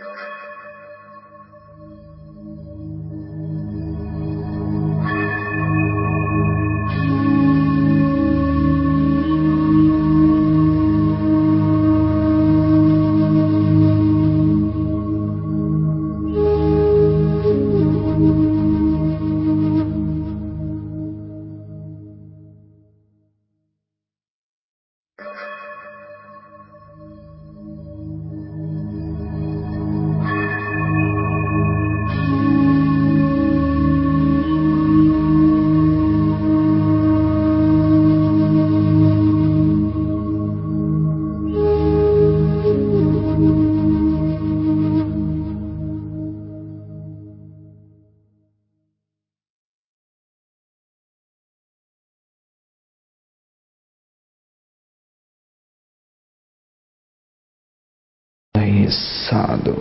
සාදු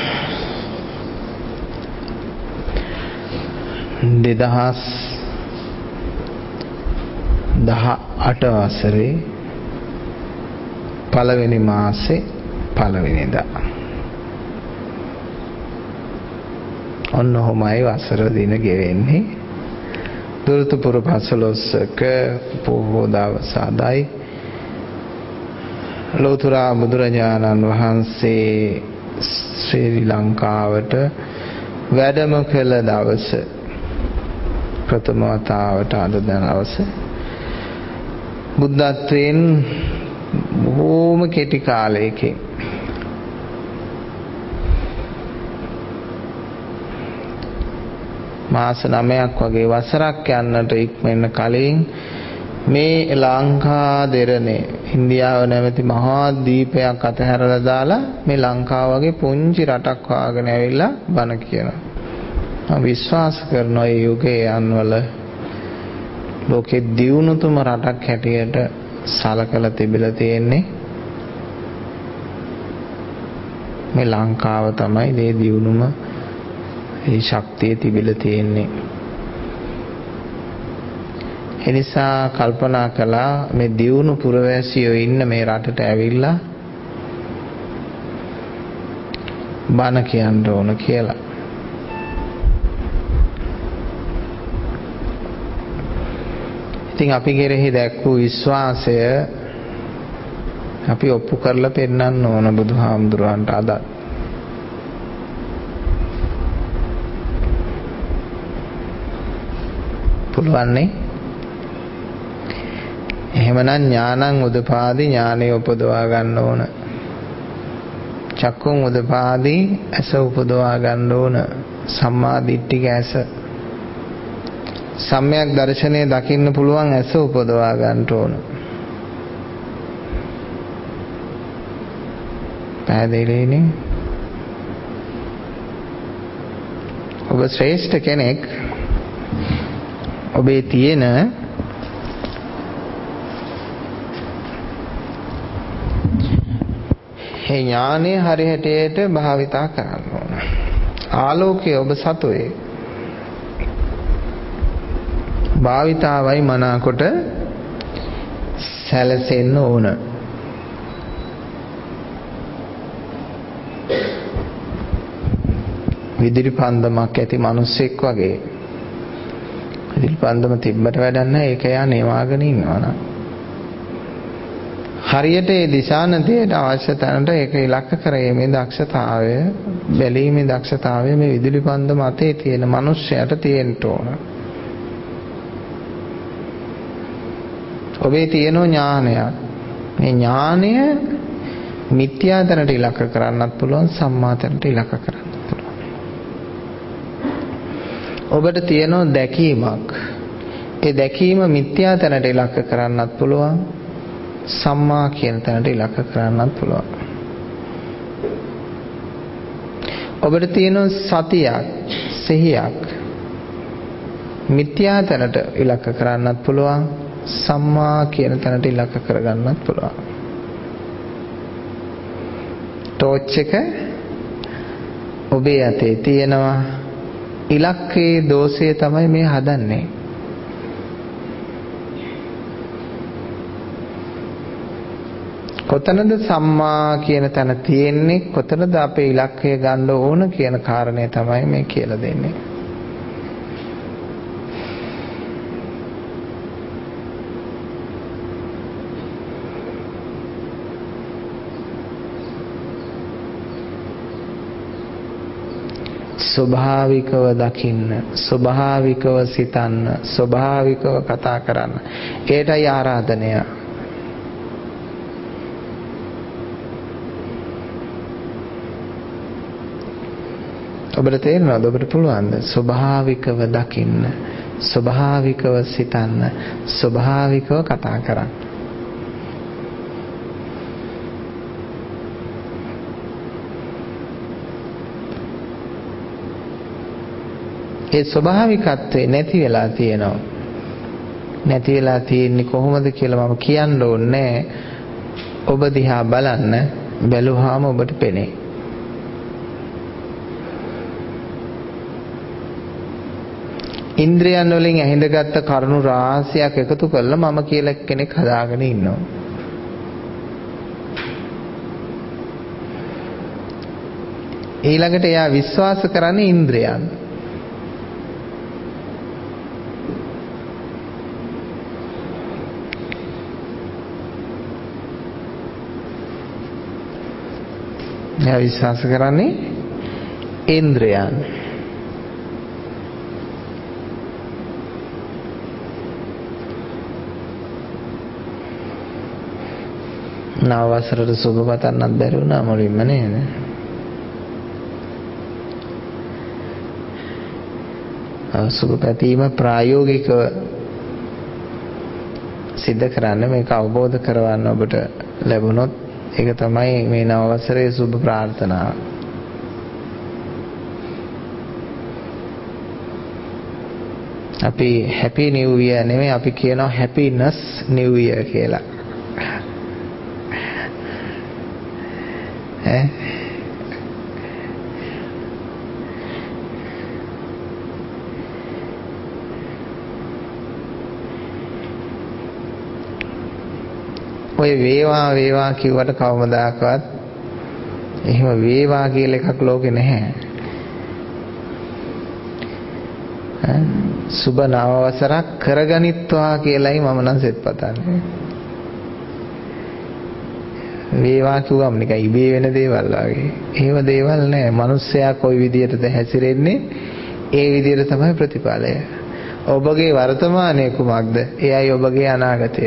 2018 වසරේ පළවෙනි මාසේ පළවෙනිදා ඔන්න ඔහොමයි වසර දින ගෙවෙන්නේ. දුරුතුපුර පසළොස්වක පොහෝ දවස අදයි. ලෝතර බුදුරජාණන් වහන්සේ ශ්‍රී ලංකාවට වැඩම කළ දවස ප්‍රථම වතාවට අද දවස බුද්ධත්වයෙන් බොහෝම කෙටි කාලයකින් මාස 9ක් වගේ වසරක් යන්නට ඉක්මෙන්න කලින් මේ ලංකා දෙරණේ ඉන්දියාව නැමැති මහා දීපයක් අතහැරලා දාලා මේ ලංකාව වගේ පුංචි රටක් වාගෙන ඇවිල්ලා බණ කියනවා. මම විශ්වාස කරනවා මේ යුගයේ යන්වල ලෝකේ දියුණුතුම රටක් හැටියට සලකලා තිබිලා තියෙන්නේ මේ ලංකාව තමයි. මේ දියුණුම මේ ශක්තිය තිබිලා තියෙන්නේ. එනිසා කල්පනා කළා මේ දියුණු පුරවැසියෝ ඉන්න මේ රටට ඇවිල්ලා බණ කියන්න ඕන කියලා. ඉතින් අපි කෙරෙහි දැක්වූ විශ්වාසය අපි ඔප්පු කරලා පෙන්නන්න ඕන බුදුහාමුදුරන්ට අද. පුළුවන් නේ? එහෙමනම් ඥානං උදපාදි ඥානය උපදවා ගන්න ඕන. චක්කුං උදපාදි ඇස උපදවා ගන්න ඕන. සම්මා දිට්ඨික ඇස. සම්‍යක් දර්ශනය දකින්න පුළුවන් ඇස උපදවා ගන්න ඕන. පැහැදිලිනේ? ඔබ ශ්‍රේෂ්ඨ කෙනෙක්. ඔබේ තියෙන ඒ ඥානය හරි හැටියට භාවිතා කරන්න ඕන. ආලෝකය ඔබ සතුවේ. භාවිතාවයි මනාකොට සැලසෙන්න ඕන. විදුලි පන්දමක් ඇති මිනිස්සෙක් වගේ. විදුලි පන්දම තිබ්බට වැඩක් නැහැ. ඒක යා නිවාගෙන ඉන්නවා නේද? හරියට ඒ දිශානතියට අවශ්‍ය තැනට ඒක ඉලක්ක කිරීමේ දක්ෂතාවය, බැලීමේ දක්ෂතාවය මේ විදුලි පන්දම අතේ තියෙන මිනිස්සයාට තියෙන්න ඕන. ඔබේ තියෙන ඥානයක්. මේ ඥානය මිත්‍යා තැනට ඉලක්ක කරන්නත් පුළුවන්, සම්මා තැනට ඉලක්ක කරන්නත් පුළුවන්. ඔබට තියෙන දැකීමක්. ඒ දැකීම මිත්‍යා තැනට ඉලක්ක කරන්නත් පුළුවන්, සම්මා කියන තැනට ඉලක්ක කරන්නත් පුළුවන්. ඔබට තියෙන සතියක්, සිහියක් මිත්‍යා තැනට ඉලක්ක කරන්නත් පුළුවන්, සම්මා කියන තැනට ඉලක්ක කරගන්නත් පුළුවන්. ටෝච් එක ඔබේ අතේ තියෙනවා. ඉලක්කයේ දෝෂය තමයි මේ හදන්නේ. කොතනද සම්මා කියන තැන තියෙන්නේ, කොතනද අපේ ඉලක්කය ගන්න ඕන කියන කාරණය තමයි මේ කියලා දෙන්නේ. ස්වභාවිකව දකින්න, ස්වභාවිකව සිතන්න, ස්වභාවිකව කතා කරන්න. ඒටයි ආරාධනය. ඔබට තේරෙනවද? ඔබට පුළුවන්ද ස්වභාවිකව දකින්න, ස්වභාවිකව සිතන්න, ස්වභාවිකව කතා කරන්න? ඒ ස්වභාවිකත්වේ නැති වෙලා තියෙනවා. නැති වෙලා තියෙන්නේ කොහොමද කියලා මම කියන්න ඕනේ. ඔබ දිහා බලන්න, බැලුවාම ඔබට පෙනේ. ඉන්ද්‍රයන් වලින් ඇහිඳගත්ත කරුණු රාශියක් එකතු කරලා මම කියලා කෙනෙක් හදාගෙන ඉන්නවා. ඊළඟට එයා විශ්වාස කරන්නේ ඉන්ද්‍රයන්. එයා විශ්වාස කරන්නේ ඉන්ද්‍රයන්. නව වසරට සුබ පතන්නත් බැරි වුණා මුලින්ම නේද? සුබ පැතීම ප්‍රායෝගිකව සිද්ධ කරන්න, මේක අවබෝධ කරවන්න ඔබට ලැබුණොත් ඒක තමයි මේ නව වසරේ සුබ ප්‍රාර්ථනාව. අපි හැපි නිව් ඉයර් නෙමෙයි, අපි කියනවා හැපිනස් නිව් ඉයර් කියලා. ඔය වේවා වේවා කිව්වට කවමදාකවත් එහෙම වේවා කියලා එකක් ලෝකේ නැහැ. සුබ නව වසරක් කරගනිත්වා කියලායි මම නම් සෙත් පතන්නේ. වේවා කිව්වම නිකන් ඉබේ වෙන දේවල් වගේ. එහෙම දේවල් නැහැ. මිනිස්සයා කොයි විදියටද හැසිරෙන්නේ, ඒ විදියට තමයි ප්‍රතිඵලය. ඔබගේ වර්තමානයේ කුමක්ද, එයයි ඔබගේ අනාගතය.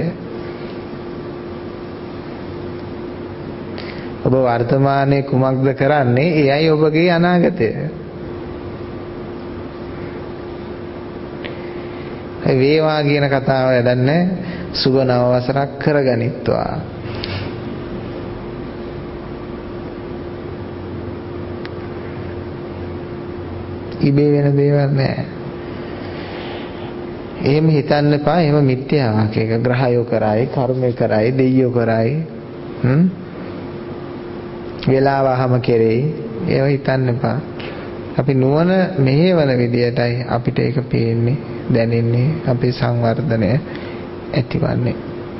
ඔබ වර්තමානයේ කුමක්ද කරන්නේ, එයයි ඔබගේ අනාගතය. වේවා කියන කතාව වැඩන්නේ. සුබ නව වසරක් කරගනිත්වා. ඉබේ වෙන දේවල් නෑ. එහෙම හිතන්න එපා. එහෙම මිත්‍යාවක්. ඒක ග්‍රහයෝ කරයි, කර්මය කරයි, දෙයියෝ කරයි. වෙලාවහම කෙරෙයි. ඒව හිතන්න එපා. අපි නුවණ මෙහෙවන විදියටයි අපිට ඒක පේන්නේ, දැනෙන්නේ, අපේ සංවර්ධනය ඇතිවන්නේ.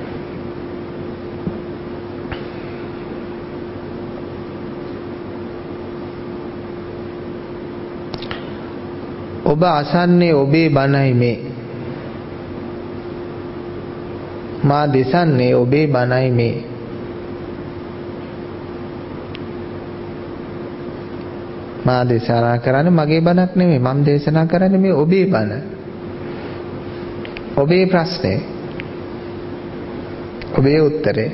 ඔබ අසන්නේ ඔබේ බණයි මේ. මා දෙසන්නේ ඔබේ බණයි මේ. මා දේශනා කරන්නේ මගේ බණක් නෙමෙයි. මම දේශනා කරන්නේ මේ ඔබේ බණ. ඔබේ ප්‍රශ්නේ. ඔබේ උත්තරේ.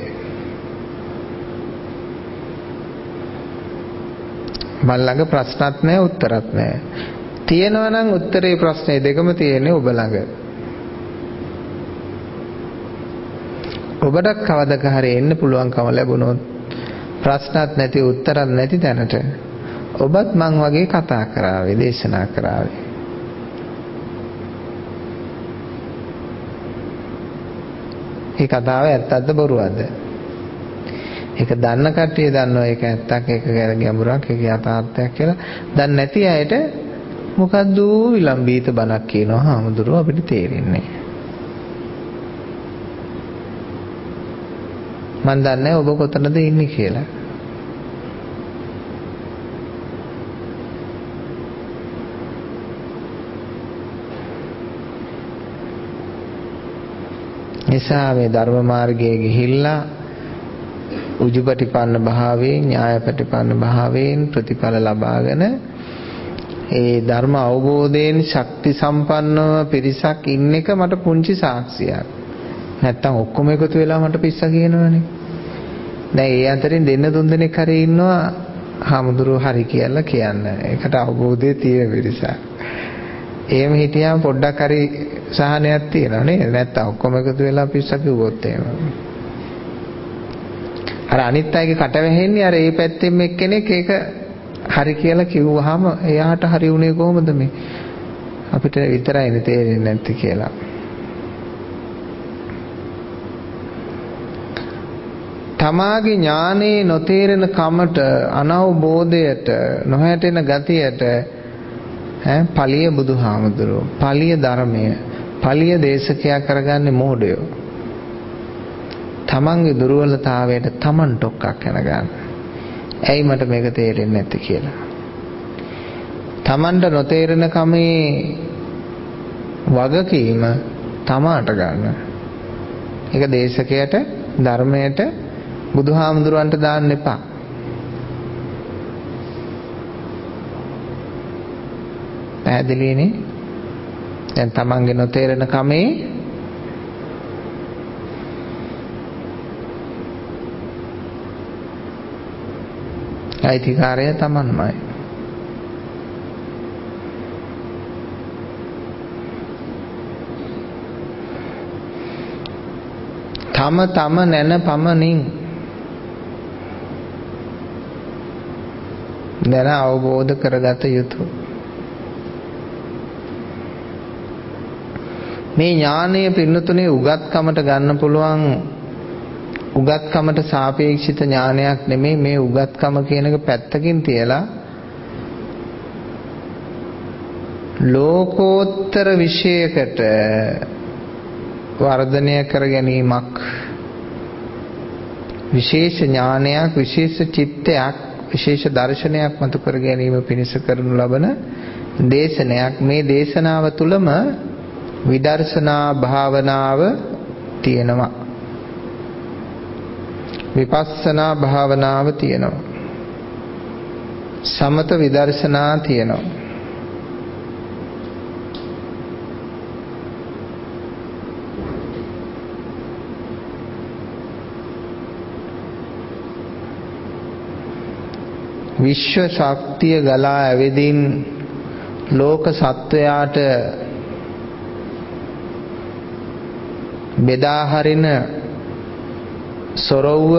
මම ළඟ ප්‍රශ්නත් නැහැ, උත්තරත් නැහැ. තියෙනවා නම් උත්තරේ ප්‍රශ්නේ දෙකම තියෙන්නේ ඔබ ළඟ. ඔබට කවදක හරි එන්න පුළුවන්කම ලැබුණොත් ප්‍රශ්නත් නැති, උත්තරත් නැති තැනට ඔබත් මං වගේ කතා කරාවේ, දේශනා කරාවේ. මේ කතාව ඇත්තක්ද බොරුවක්ද? ඒක දන්න කට්ටිය දන්නවා ඒක ඇත්තක්, ඒක ගැඹුරක්, ඒක යථාර්ථයක් කියලා. දන්නේ නැති අයට මොකද්ද විලම්භීත බණක් කියනවා හාමුදුරුවෝ අපිට තේරෙන්නේ. මම දන්නේ ඔබ කොතනද ඉන්නේ කියලා. නිසා මේ ධර්ම මාර්ගයේ ගිහිල්ලා උජුපටිපන්න භාවයෙන් ඥායපටිපන්න භාවයෙන් ප්‍රතිඵල ලබාගෙන ඒ ධර්ම අවබෝධයෙන් ශක්ති සම්පන්නව පිරිසක් ඉන්න එක මට පුංචි සාක්ෂියක්. නැත්තම් ඔක්කොම එකතු වෙලා මට පිස්ස කියනවනේ. දැන් ඒ අතරින් දෙන්න තුන් දෙනෙක් හරි ඉන්නවා හාමුදුරුවෝ හරි කියලා කියන්න. ඒකට අවබෝධය තියෙන පිරිසක්. එහෙම හිටියාම පොඩ්ඩක් හරි සහනයක් තියෙනවා නේද? නැත්තම් ඔක්කොම එකතු වෙලා පිස්ස කිව්වොත් එහෙම. අර අනිත් අයගේ කට වැහෙන්නේ අර ඒ පැත්තෙන් එක්කෙනෙක් ඒක හරි කියලා කිව්වහම එයාට හරි උනේ කොහොමද මේ? අපිට විතරයිනේ තේරෙන්නේ නැති කියලා. තමාගේ ඥානේ නොතේරෙන කමට අනවබෝධයට නොහැටෙන ගතියට පලිය බුදුහාමුදුරුවෝ පලිය ධර්මය පලිය දේශකයා කරගන්නේ මෝඩයෝ. තමන්ගේ දුර්වලතාවයට තමන් ටොක්ක්ක් කරගන්න. ඇයි මට මේක තේරෙන්නේ නැති කියලා. තමන්ට නොතේරෙන කමේ වගකීම තමාට ගන්න. ඒක දේශකයට ධර්මයට බුදුහාමුදුරන්ට දාන්න එපා. පැහැදිලිනේ? දැන් තමන්ගේ නොතේරෙන කමේ අයිතිකාරය තමන්මයි. තම නැන පමණින් දැන අවබෝධ කරගත යුතුය. මේ ඥානය පින්නතුනේ උගත්කමට ගන්න පුළුවන් උගත්කමට සාපේක්ෂිත ඥානයක් නෙමෙයි. මේ උගත්කම කියන එක පැත්තකින් තියලා ලෝකෝත්තර විශේෂයකට වර්ධනය කර ගැනීමක්, විශේෂ ඥානයක්, විශේෂ චිත්තයක්, විශේෂ දර්ශනයක් මතු කර ගැනීම පිණිස කරනු ලබන දේශනයක්. මේ දේශනාව තුළම විදර්ශනා භාවනාව තියෙනවා. විපස්සනා භාවනාව තියෙනවා. සමත විදර්ශනා තියෙනවා. විශ්ව ශක්තිය ගලා ඇවිදින් ලෝක සත්වයාට බෙදා හරින සොරව්ව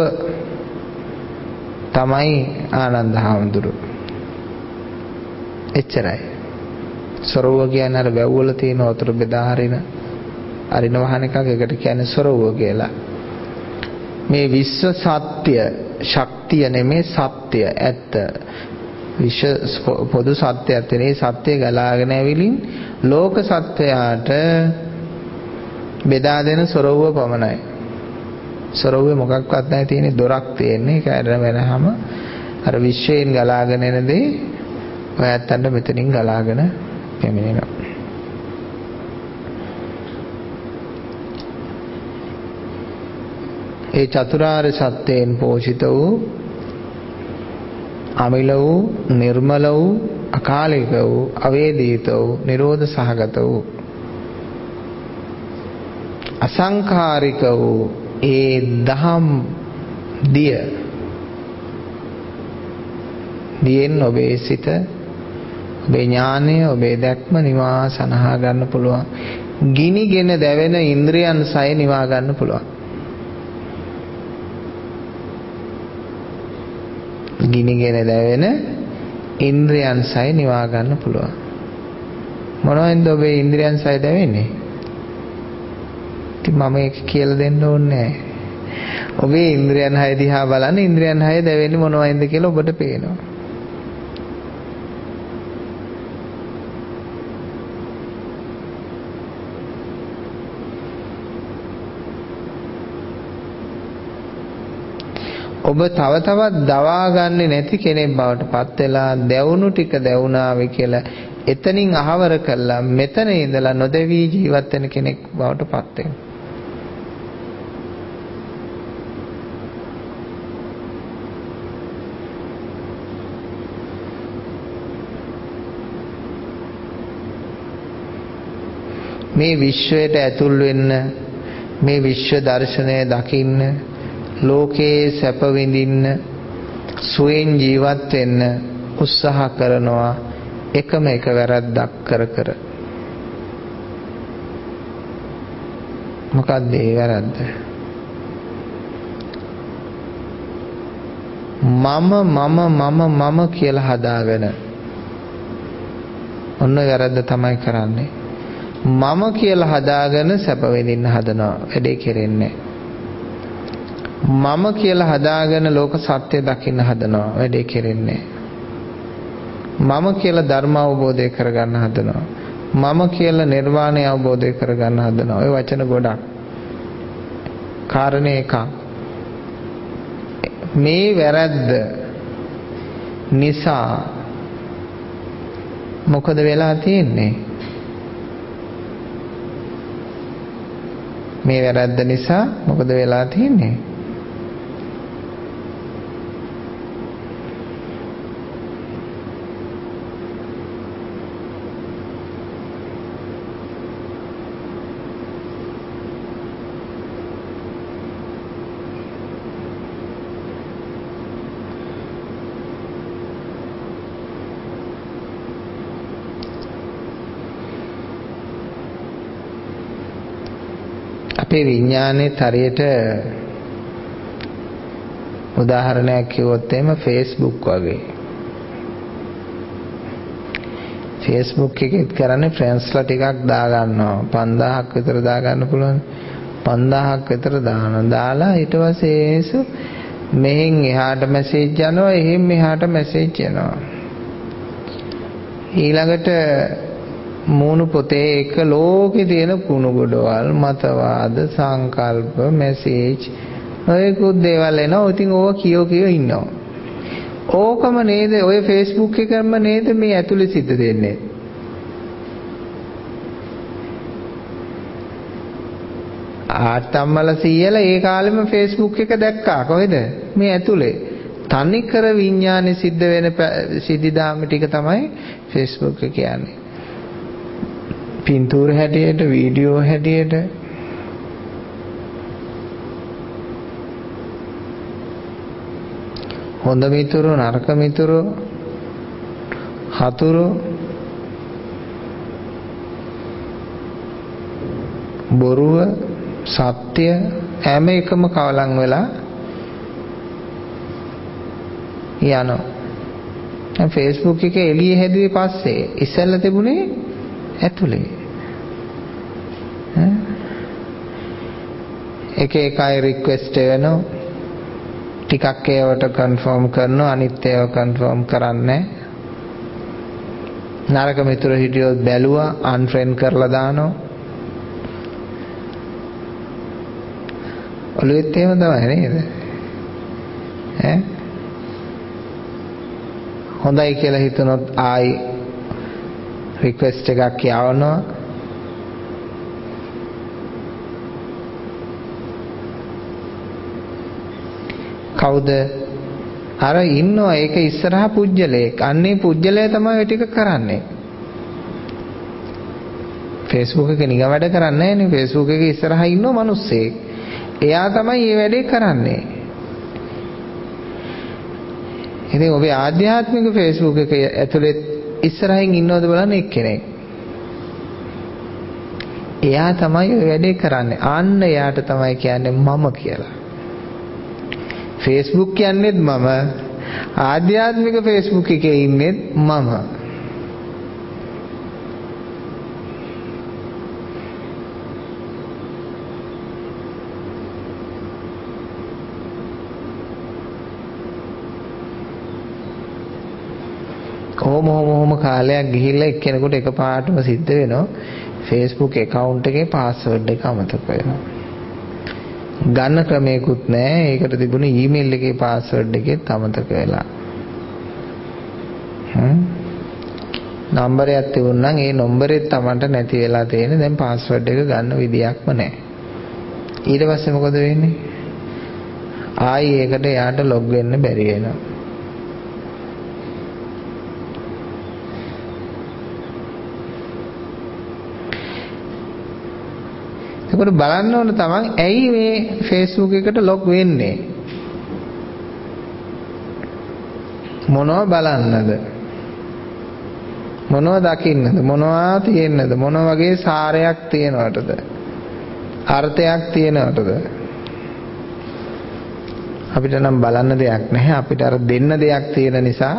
තමයි ආනන්ද හාමුදුරුවෝ. එච්චරයි. සොරව්ව කියන්නේ අර වැව්වල තියෙන වතුර බෙදා හරින වහන එකක්. ඒකට කියන්නේ සොරව්ව කියලා. මේ විශ්ව සත්‍ය ශක්තිය නෙමේ සත්‍ය ඇත්ත. විශ්ව පොදු සත්‍යයක් තියෙන සත්‍ය ගලාගෙන ඇවිලින් ලෝක සත්වයාට බෙදා දෙන සොරව්ව පමණයි. සොරව්වේ මොකක්වත් නැහැ, තියෙන්නේ දොරක් තියෙන්නේ. ඒක ඇරලා වෙනහම අර විශ්වයෙන් ගලාගෙන එන දේ ඔයත්තන්ට මෙතනින් ගලාගෙන පැමිණෙනවා. ඒ චතුරාර්ය සත්‍යයෙන් පෝෂිත වූ අමිල වූ නිර්මල වූ අකාලික වූ අවේදිත වූ නිරෝධ සහගත වූ අසංඛාරික වූ ඒ දහම් දියෙන් ඔබේ සිත, ඔබේ ඥානය, ඔබේ දැක්ම නිවා සනහා ගන්න පුළුවන්. ගිනිගෙන දැවෙන ඉන්ද්‍රියන් සය නිවා ගන්න පුළුවන්. ගිනිගෙන දැවෙන ඉන්ද්‍රියන් සය නිවා ගන්න පුළුවන්. මොනවෙන්ද ඔබේ ඉන්ද්‍රියන් සය දැවෙන්නේ? ඉතින් මම ඒක කියලා දෙන්න ඕනේ නැහැ. ඔබේ ඉන්ද්‍රියන් 6 දිහා බලන්න, ඉන්ද්‍රියන් 6 දැවෙන්නේ මොනවයින්ද කියලා ඔබට පේනවා. ඔබ තව තවත් දවා ගන්නේ නැති කෙනෙක් බවට පත් වෙලා දැවුණු ටික දැවුණාවේ කියලා එතනින් අහවර කළා මෙතන ඉඳලා නොදෙවි ජීවත් වෙන කෙනෙක් බවට පත් වෙනවා. මේ විශ්වයට ඇතුල් වෙන්න මේ විශ්ව දර්ශනය දකින්න ලෝකයේ සැප විඳින්න සුවෙන් ජීවත් වෙන්න උත්සාහ කරනවා එකම එක වැරද්දක් කර කර. මොකක්ද ඒ වැරද්ද? මම කියලා හදාගෙන ඔන්න වැරද්ද තමයි කරන්නේ. මම කියලා හදාගෙන සැප විඳින්න හදනවා වැඩේ කෙරෙන්නේ. මම කියලා හදාගෙන ලෝක සත්‍ය දකින්න හදනවා වැඩේ කෙරෙන්නේ. මම කියලා ධර්ම අවබෝධය කරගන්න හදනවා. මම කියලා නිර්වාණය අවබෝධය කරගන්න හදනවා. ඔය වචන ගොඩක්. කාරණේ එකක්. මේ වැරද්ද නිසා මොකද වෙලා තියෙන්නේ? මේ වැරද්ද නිසා මොකද වෙලා තියෙන්නේ? අපේ විඥානයේ හරියට උදාහරණයක් කිව්වොත් එහෙම Facebook වගේ. Facebook එකෙත් කරන්නේ ෆ්‍රෙන්ඩ්ස්ලා ටිකක් දා ගන්නවා. 5000ක් විතර දා ගන්න පුළුවන්. 5000ක් විතර දානවා. දාලා ඊට පස්සේ මෙහෙන් එහාට මැසේජ් යනවා, එහෙන් මෙහාට මැසේජ් යනවා. ඊළඟට මූණු පොතේ එක ලෝකේ තියෙන කුණු ගොඩවල් මතවාද සංකල්ප මැසේජ් ඔයකුත් දේවල් එනවා. ඉතින් ඕවා කියෝ ඉන්නවා. ඕකම නේද ඔය Facebook එකම නේද මේ ඇතුලේ සිද්ධ දෙන්නේ. ආත්තම්මල සීයලා ඒ කාලෙම Facebook එක දැක්කා කොහෙද? මේ ඇතුලේ. තනිකර විඥානේ සිද්ධ වෙන සිද්ධාම ටික තමයි Facebook එක කියන්නේ. පින්තූර හැටියට වීඩියෝ හැටියට හොඳ මිතුරු නරක මිතුරු හතුරු බොරුව සත්‍ය හැම එකම කවලම් වෙලා යනවා. Facebook එක එළිය හැදුවේ පස්සේ ඉස්සෙල්ලා තිබුණේ ඇතුලේ. එක අය රික්වෙස්ට් වෙනවා. ටිකක් ඒවට කන්ෆර්ම් කරනවා අනිත් ඒවා කන්ෆර්ම් කරන්නේ නරක මිතුරු හිටියොත් බැලුවා අන්ෆ්‍රෙන්ඩ් කරලා දානවා. ඔළුවෙත් එහෙම තමයි නේද? හොඳයි කියලා හිතනොත් ආයි රික්වෙස්ට් එකක් යවනවා. කවුද? අර ඉන්නවා ඒක ඉස්සරහා පුජ්‍යලයක්. අන්නේ පුජ්‍යලය තමයි ඔය ටික කරන්නේ. Facebook එක නිකන් වැඩ කරන්නේ නැහැ නේ. Facebook එකේ ඉස්සරහා ඉන්නව මිනිස්සෙක්. එයා තමයි මේ වැඩේ කරන්නේ. ඉතින් ඔබේ ආධ්‍යාත්මික Facebook එක ඇතුලේ ඉස්සරහින් ඉන්නවද බලන්න එක්කෙනෙක්. එයා තමයි ඔය වැඩේ කරන්නේ. අන්න එයාට තමයි කියන්නේ මම කියලා. Facebook කියන්නේත් මම ආධ්‍යාත්මික Facebook එකේ ඉන්නේත් මම. කොහොම කාලයක් ගිහිල්ලා එක්කෙනෙකුට එකපාරටම සිද්ධ වෙනවා Facebook account එකේ password එක අමතක වෙනවා. ගන්න ක්‍රමයකුත් නැහැ. ඒකට තිබුණ ඊමේල් එකේ පාස්වර්ඩ් එකෙත් අමතක වෙලා. නම්බරයක් තිබුණා නම් ඒ නම්බරෙත් Tamanට නැති වෙලා තියෙන. දැන් පාස්වර්ඩ් එක ගන්න විදියක්ම නැහැ. ඊට පස්සේ මොකද වෙන්නේ? ආයි ඒකට යාට ලොග් වෙන්න බැරි වෙනවා. ඒකට බලන්න ඕන තමන් ඇයි මේ Facebook එකට ලොග් වෙන්නේ? මොනව බලන්නද? මොනව දකින්නද? මොනවා තියෙන්නද? මොන වගේ සාරයක් තියෙනවටද? අර්ථයක් තියෙනවටද? අපිට නම් බලන්න දෙයක් නැහැ. අපිට අර දෙන්න දෙයක් තියෙන නිසා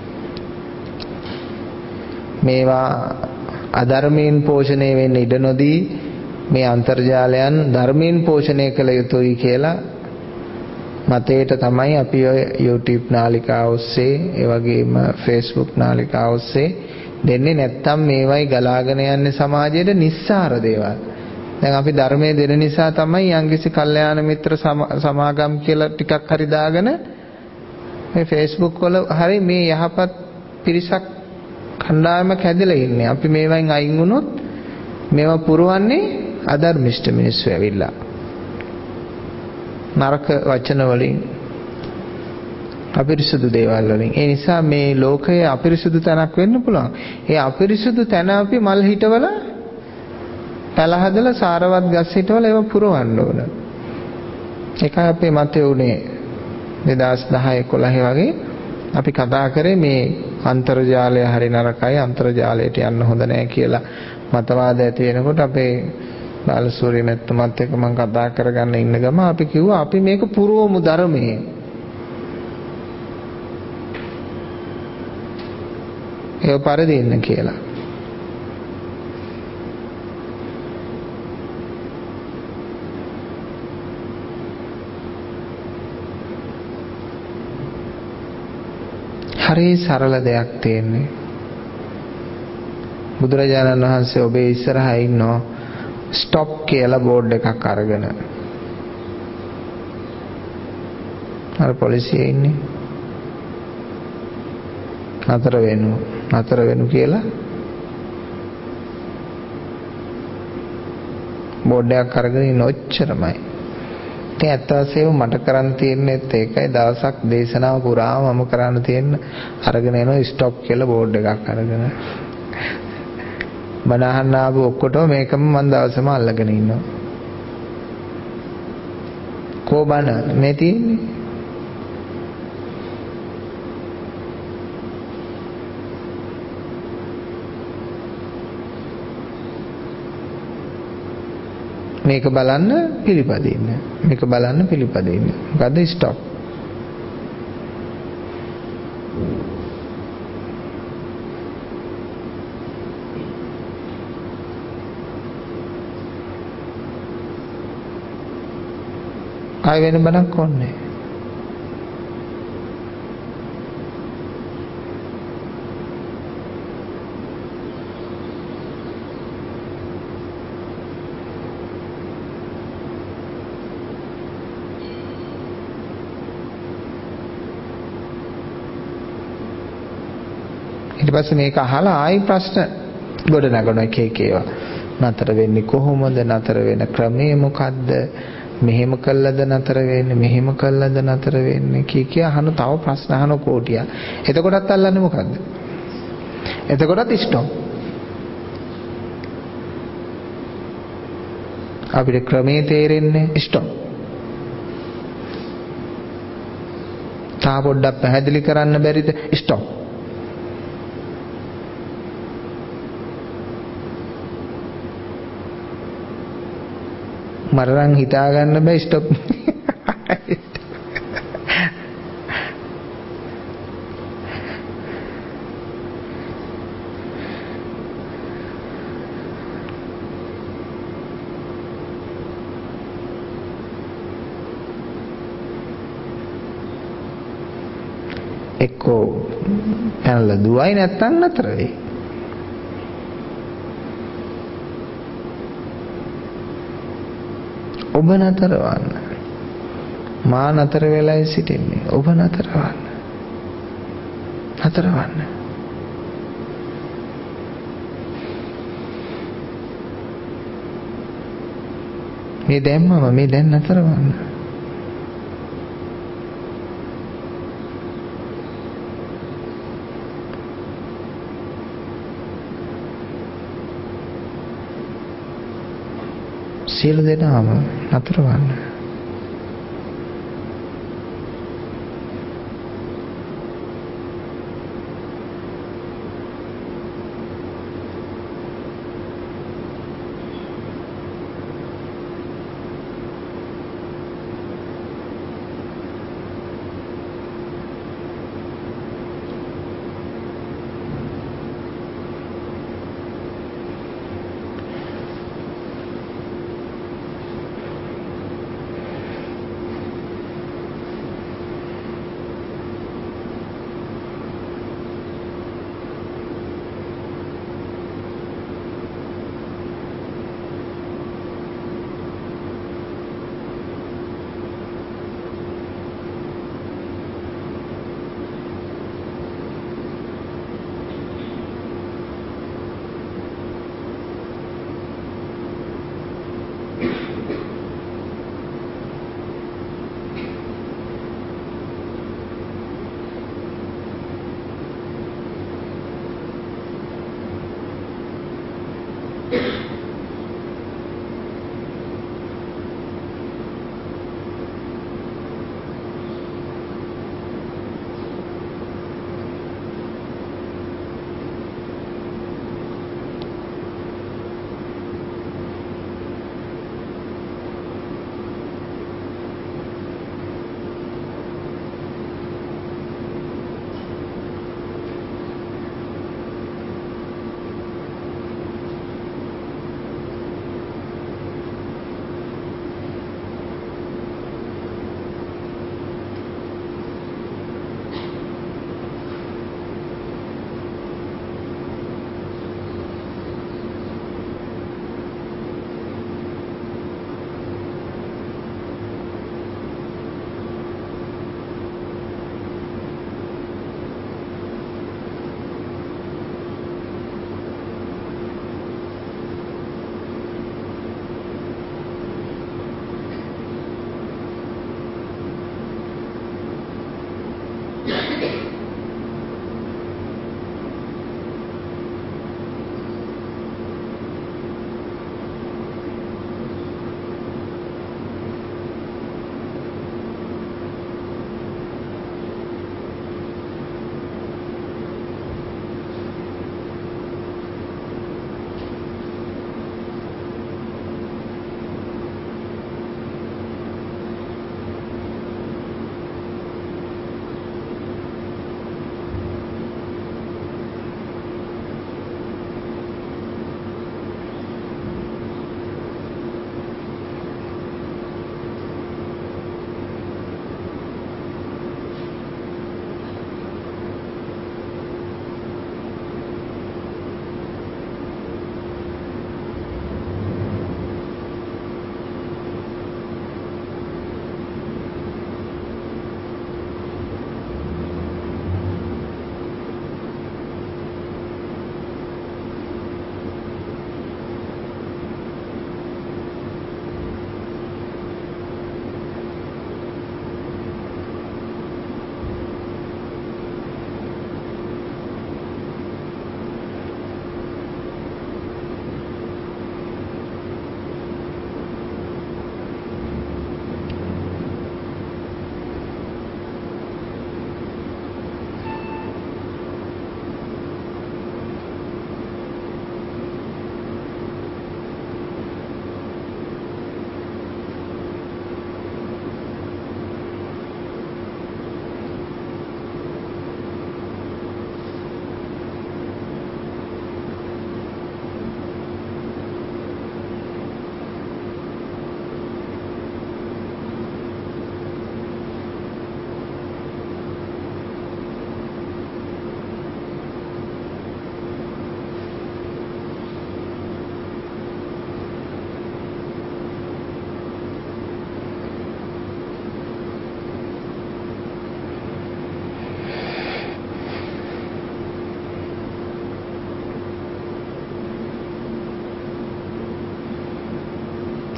මේවා අධර්මයෙන් පෝෂණය වෙන්න ඉඩ නොදී මේ අන්තර්ජාලයන් ධර්මයෙන් පෝෂණය කළ යුතුයි කියලා මතයට තමයි අපි ඔය YouTube නාලිකාව ඔස්සේ ඒ වගේම Facebook නාලිකාව ඔස්සේ දෙන්නේ. නැත්තම් මේවයි ගලාගෙන යන්නේ සමාජයේ නිස්සාර දේවල්. දැන් අපි ධර්මයේ දෙන නිසා තමයි යම්කිසි කල්යාණ මිත්‍ර සමාගම් කියලා ටිකක් හරි දාගෙන මේ Facebook වල හරි මේ යහපත් පිරිසක් කණ්ඩායමක් හැදලා ඉන්නේ. අපි මේවෙන් අයින් වුණොත් මේවා පුරවන්නේ අධර්මිෂ්ඨ මිනිස්සු ඇවිල්ලා නරක වචන වලින් අපිරිසුදු දේවල් වලින්. ඒ නිසා මේ ලෝකය අපිරිසුදු තැනක් වෙන්න පුළුවන්. ඒ අපිරිසුදු තැන අපි මල් හිටවල පැල හදලා සාරවත් ගස් හිටවල ඒවා පුරවන්න ඕන. ඒකයි අපේ මතය උනේ 2010 11 වගේ අපි කතා කරේ මේ අන්තර්ජාලය හරි නරකයි, අන්තර්ජාලයට යන්න හොඳ නැහැ කියලා මතවාද ඇති වෙනකොට අපේ බාලසූරිය මැතිතුමත් එක්ක මම කතා කරගන්න ඉන්න ගම අපි කිව්වා අපි මේක පුරවමු ධර්මයේ. ඒ පරිදින්න කියලා. හරි සරල දෙයක් තියෙන්නේ. බුදුරජාණන් වහන්සේ ඔබේ ඉස්සරහා ඉන්නවා ස්ටොප් කියලා බෝඩ් එකක් අරගෙන. අර පොලිසිය ඉන්නේ. නතර වෙනු කියලා බෝඩ් එකක් අරගෙන ඉන්න ඔච්චරමයි. ඉතින් ඇත්ත වශයෙන්ම මට කරන්න තියෙන්නේත් ඒකයි. දවසක් දේශනාව පුරාම මම කරන්න තියෙන අරගෙන එනවා ස්ටොප් කියලා බෝඩ් එකක් අරගෙන. බණ අහන්න ආපු ඔක්කොටම මේකම මම දවසම අල්ලගෙන ඉන්නවා. කෝ බණ මේ තියෙන්නේ? මේක බලන්න පිළිපදින්න. මේක බලන්න පිළිපදින්න. මොකද්ද ස්ටොප්? ආය වෙන බණක් ඕනේ. ඊට පස්සේ මේක අහලා ආයි ප්‍රශ්න ගොඩ නගන එක ඒවා. නතර වෙන්නේ කොහොමද? නතර වෙන ක්‍රමය මොකද්ද? මෙහෙම කළාද නතර වෙන්නේ? මෙහෙම කළාද නතර වෙන්නේ? කී අහන තව ප්‍රශ්න අහන කෝටියක්. එතකොටත් අල්ලන්නේ මොකද්ද? එතකොටත් ස්ටොප්. අපිට ක්‍රමයේ තේරෙන්නේ ස්ටොප්. තා පොඩ්ඩක් පැහැදිලි කරන්න බැරිද? ස්ටොප්. මරන් හිතා ගන්න බෑ ස්ටොප්. එක්කෝ පැනලා දුවයි නැත්තම් නතර වෙයි. ඔබ නතරවන්න. මා නතර වෙලායි සිටින්නේ. ඔබ නතරවන්න. නතරවන්න. මේ දැම්මම මේ දැන් නතරවන්න. සියලු දෙනාම නතරවන්න.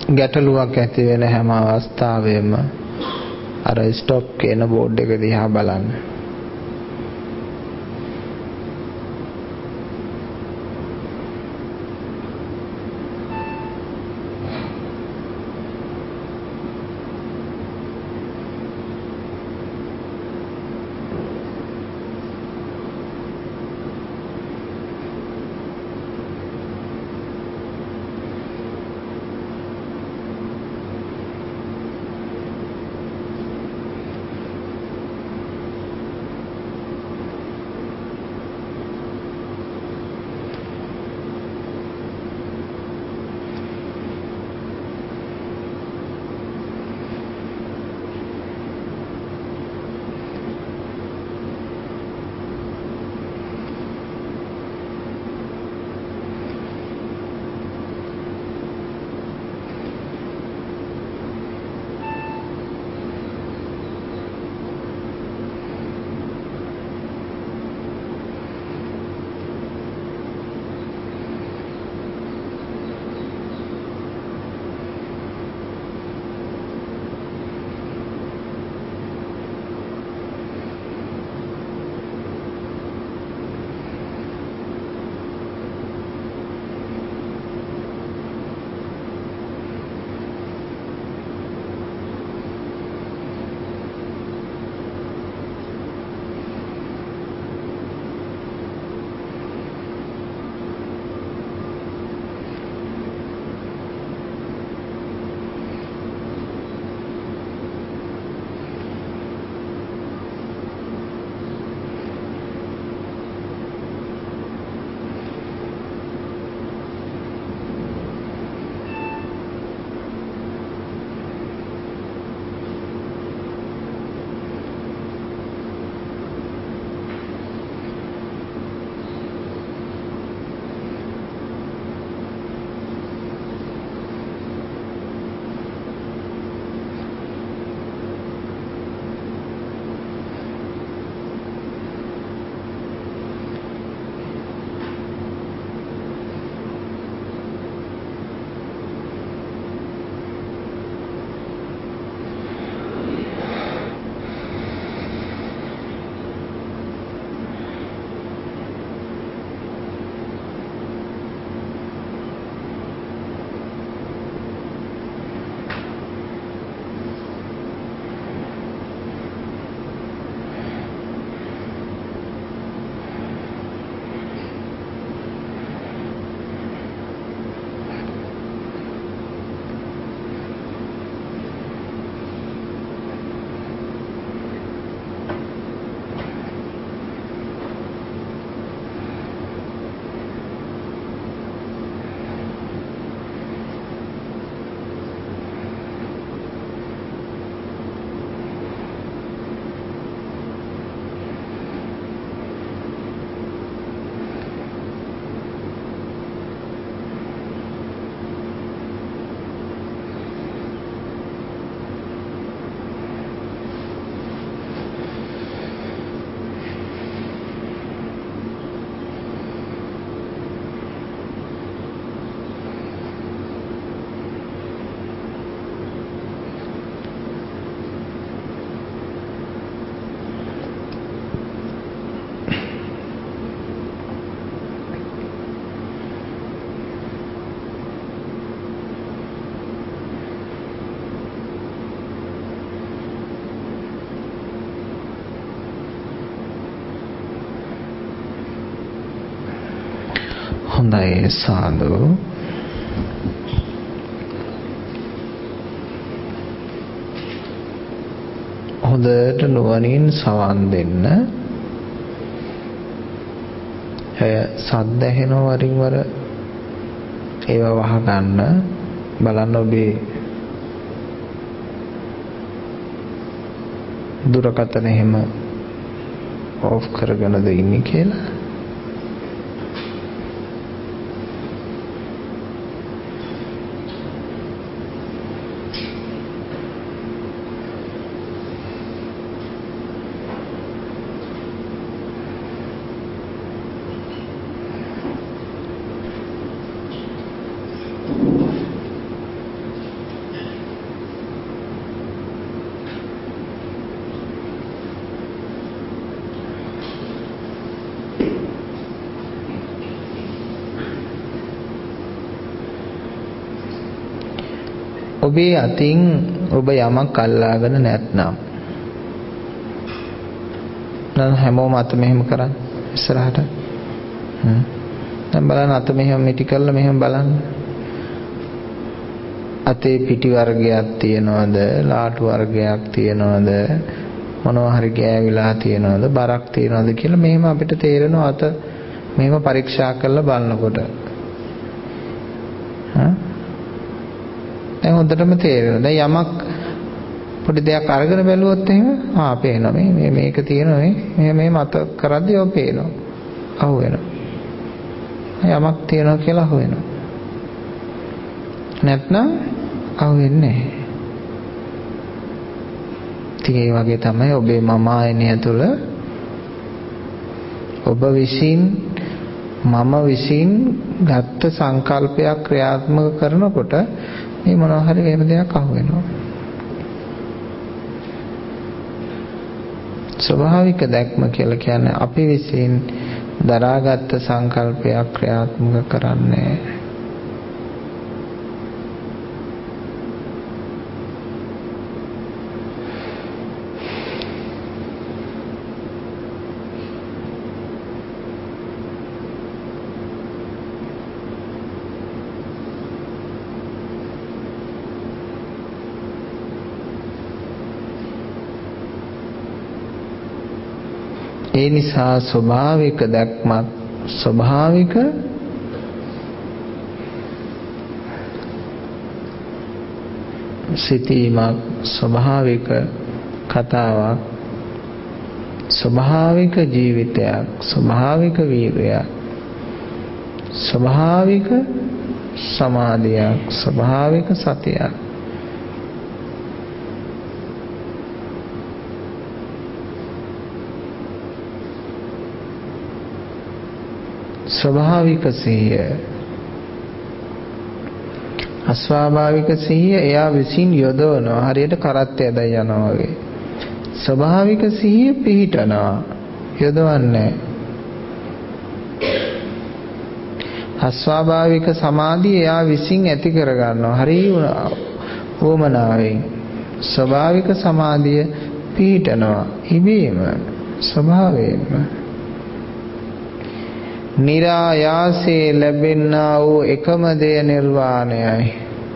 ගැටලුවක් ඇති වෙන හැම අවස්ථාවෙම අර ස්ටොප් කියන බෝඩ් එක දිහා බලන්න. හොඳයි සාදු. හොඳට නුවණින් සවන් දෙන්න. සද්ද ඇහෙනවා වරින් වර ඒව වහගන්න. බලන්න ඔබේ දුරකථන එහෙම ඔෆ් කරගෙනද ඉන්නේ කියලා. ඔබේ අතින් ඔබ යමක් අල්ලාගෙන නැත්නම් නේද හැමෝම අත මෙහෙම කරන්නේ ඉස්සරහට දැන් බලන්න අත මෙහෙම මිටි කරලා මෙහෙම බලන්න අතේ පිටි වර්ගයක් තියනවද ලාටු වර්ගයක් තියනවද මොනවා හරි ගෑවිලා තියනවද බරක් තියනවද කියලා මෙහෙම අපිට තේරෙනවා අත මෙහෙම පරීක්ෂා කරලා බලනකොට දැන් හොඳටම තේරෙනවා දැන් යමක් පොඩි දෙයක් අරගෙන බැලුවොත් එහෙම පේනවා මේක තියෙනවා මේ මත කරද්දී ඔය පේනවා අහු වෙනවා යමක් තියෙනවා කියලා අහු වෙනවා නැත්නම් අහු වෙන්නේ නැහැ ඒ වගේ තමයි ඔබේ මම ආයනය තුළ ඔබ විසින් මම විසින් ගත්ත සංකල්පයක් ක්‍රියාත්මක කරනකොට මේ මොනවා හරි වෙන දෙයක් අහු වෙනවා ස්වභාවික දැක්ම කියලා කියන්නේ අපි විසින් දරාගත් සංකල්පයක් ක්‍රියාත්මක කරන්නේ ඒ නිසා ස්වභාවික දැක්මක් ස්වභාවික සිතීමක් ස්වභාවික කතාවක් ස්වභාවික ජීවිතයක් ස්වභාවික වීර්යයක් ස්වභාවික සමාධියක් ස්වභාවික සතියක් ස්වභාවික සිහිය අස්වාභාවික සිහිය එයා විසින් යොදවනවා හරියට කරත් යදා යනවා වගේ ස්වභාවික සිහිය පිහිටනවා යොදවන්නේ අස්වාභාවික සමාධිය එයා විසින් ඇති කර ගන්නවා හරි වමනාවෙන් ස්වභාවික සමාධිය පිහිටනවා ඉබේම ස්වභාවයෙන්ම නිරායාසයේ ලැබෙනා වූ එකම දේ නිර්වාණයයි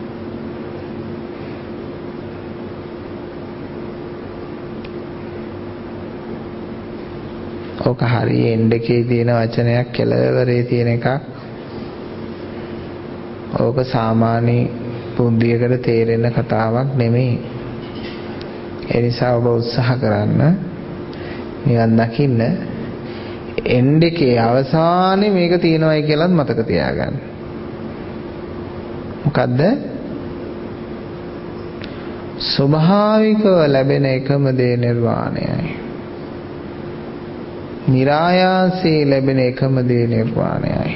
ඔක හරිය එන්ඩකේ තියෙන වචනයක් කෙලවරේ තියෙන එකක් ඕක සාමාන්‍ය පුන්දියකට තේරෙන කතාවක් නෙමෙයි ඒ නිසා ඔබ උත්සාහ කරන්න නිවන් දකින්න එන්ඩකේ අවසානයේ මේක තියෙනවයි කියලාත් මතක තියාගන්න මොකද්ද ස්වභාවිකව ලැබෙන එකම දේ නිර්වාණයයි නිරායාසයෙන් ලැබෙන එකම දේ නිර්වාණයයි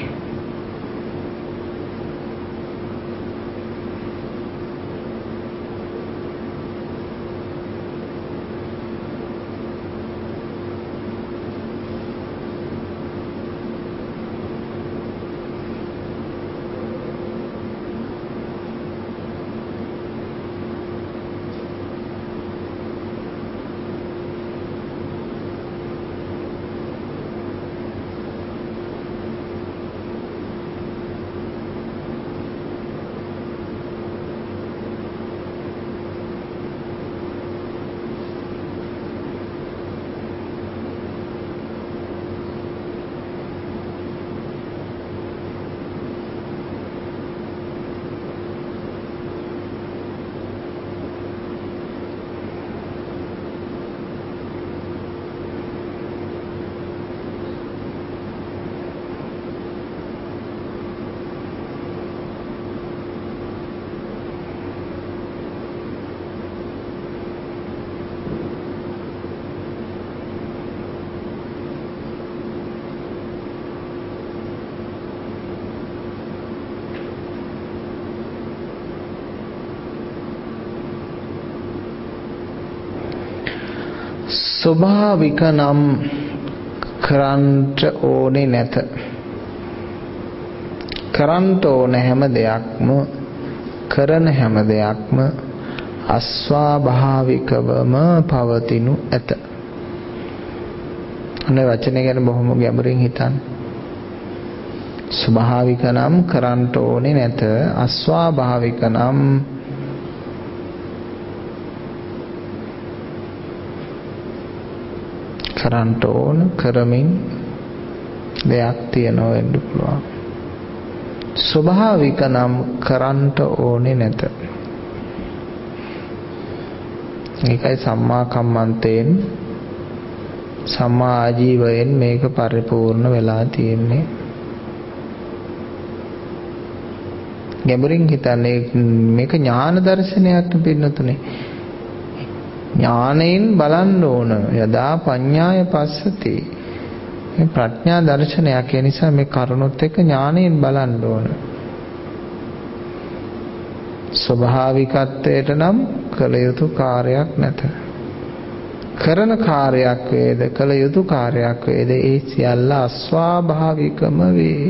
ස්වභාවික නම් කරන්ට ඕනේ නැත කරන්ට ඕන හැම දෙයක්ම කරන හැම දෙයක්ම අස්වාභාවිකවම පවතිනු ඇත. අනේ වචනේ ගැන බොහොම ගැඹුරින් හිතන්න. ස්වභාවික නම් කරන්න ඕනේ නැත. අස්වාභාවික නම් කරන්න ඕන කරමින් දෙයක් තියනවා වෙන්න පුළුවන්. ස්වභාවික නම් කරන්න ඕනේ නැත. ඒකයි සම්මා කම්මන්තයෙන් සම්මා ආජීවයෙන් මේක පරිපූර්ණ වෙලා තියෙන්නේ. ගැඹුරින් හිතන්නේ මේක ඥාන දර්ශනයක් පින්නතුනේ. ඥාණයෙන් බලන්න ඕන. යදා පඤ්ඤාය පස්සති. මේ ප්‍රඥා දර්ශනයක්. ඒ නිසා මේ කරුණොත් එක්ක ඥාණයෙන් බලන්න ඕන. ස්වභාවිකත්වයට නම් කළ යුතු කාර්යයක් නැත. කරන කාර්යයක් වේද කළ යුතු කාර්යයක් වේද ඒ සියල්ල අස්වාභාවිකම වේ.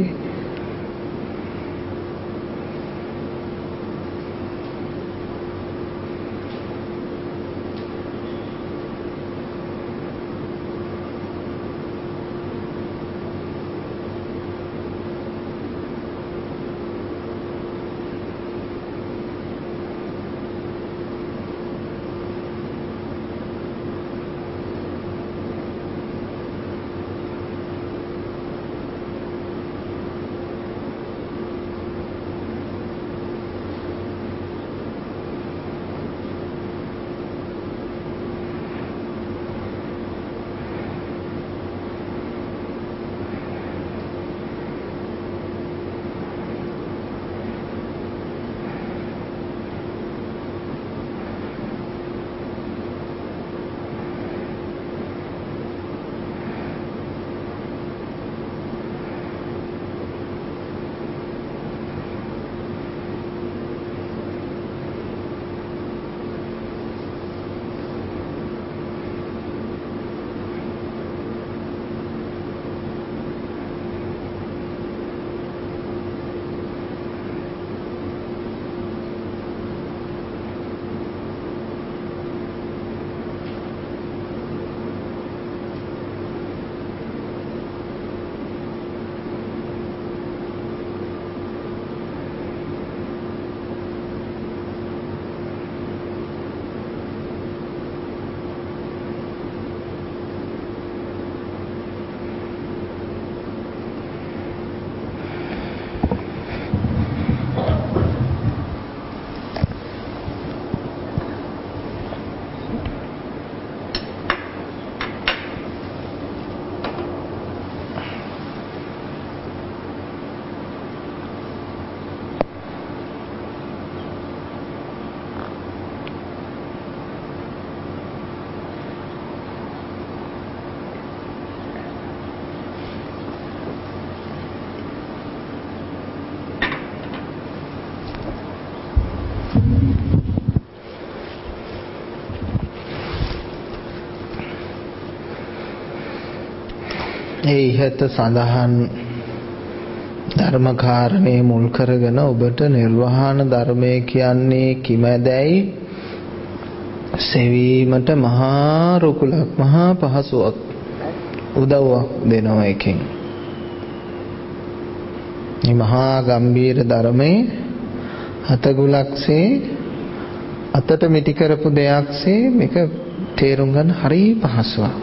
ඒ ඉහත සඳහන් ධර්මකාරණේ මුල් කරගෙන ඔබට නිර්වාණ ධර්මය කියන්නේ කිමැදැයි සෙවීමට මහා රුකුලක් මහා පහසුවක් උදව්වක් දෙනවා එකෙන්. මේ මහා ගම්බීර ධර්මයේ අතගුලක්සේ අතට මිටි කරපු දෙයක්සේ මේක තේරුම් ගන්න හරි පහසුවක්.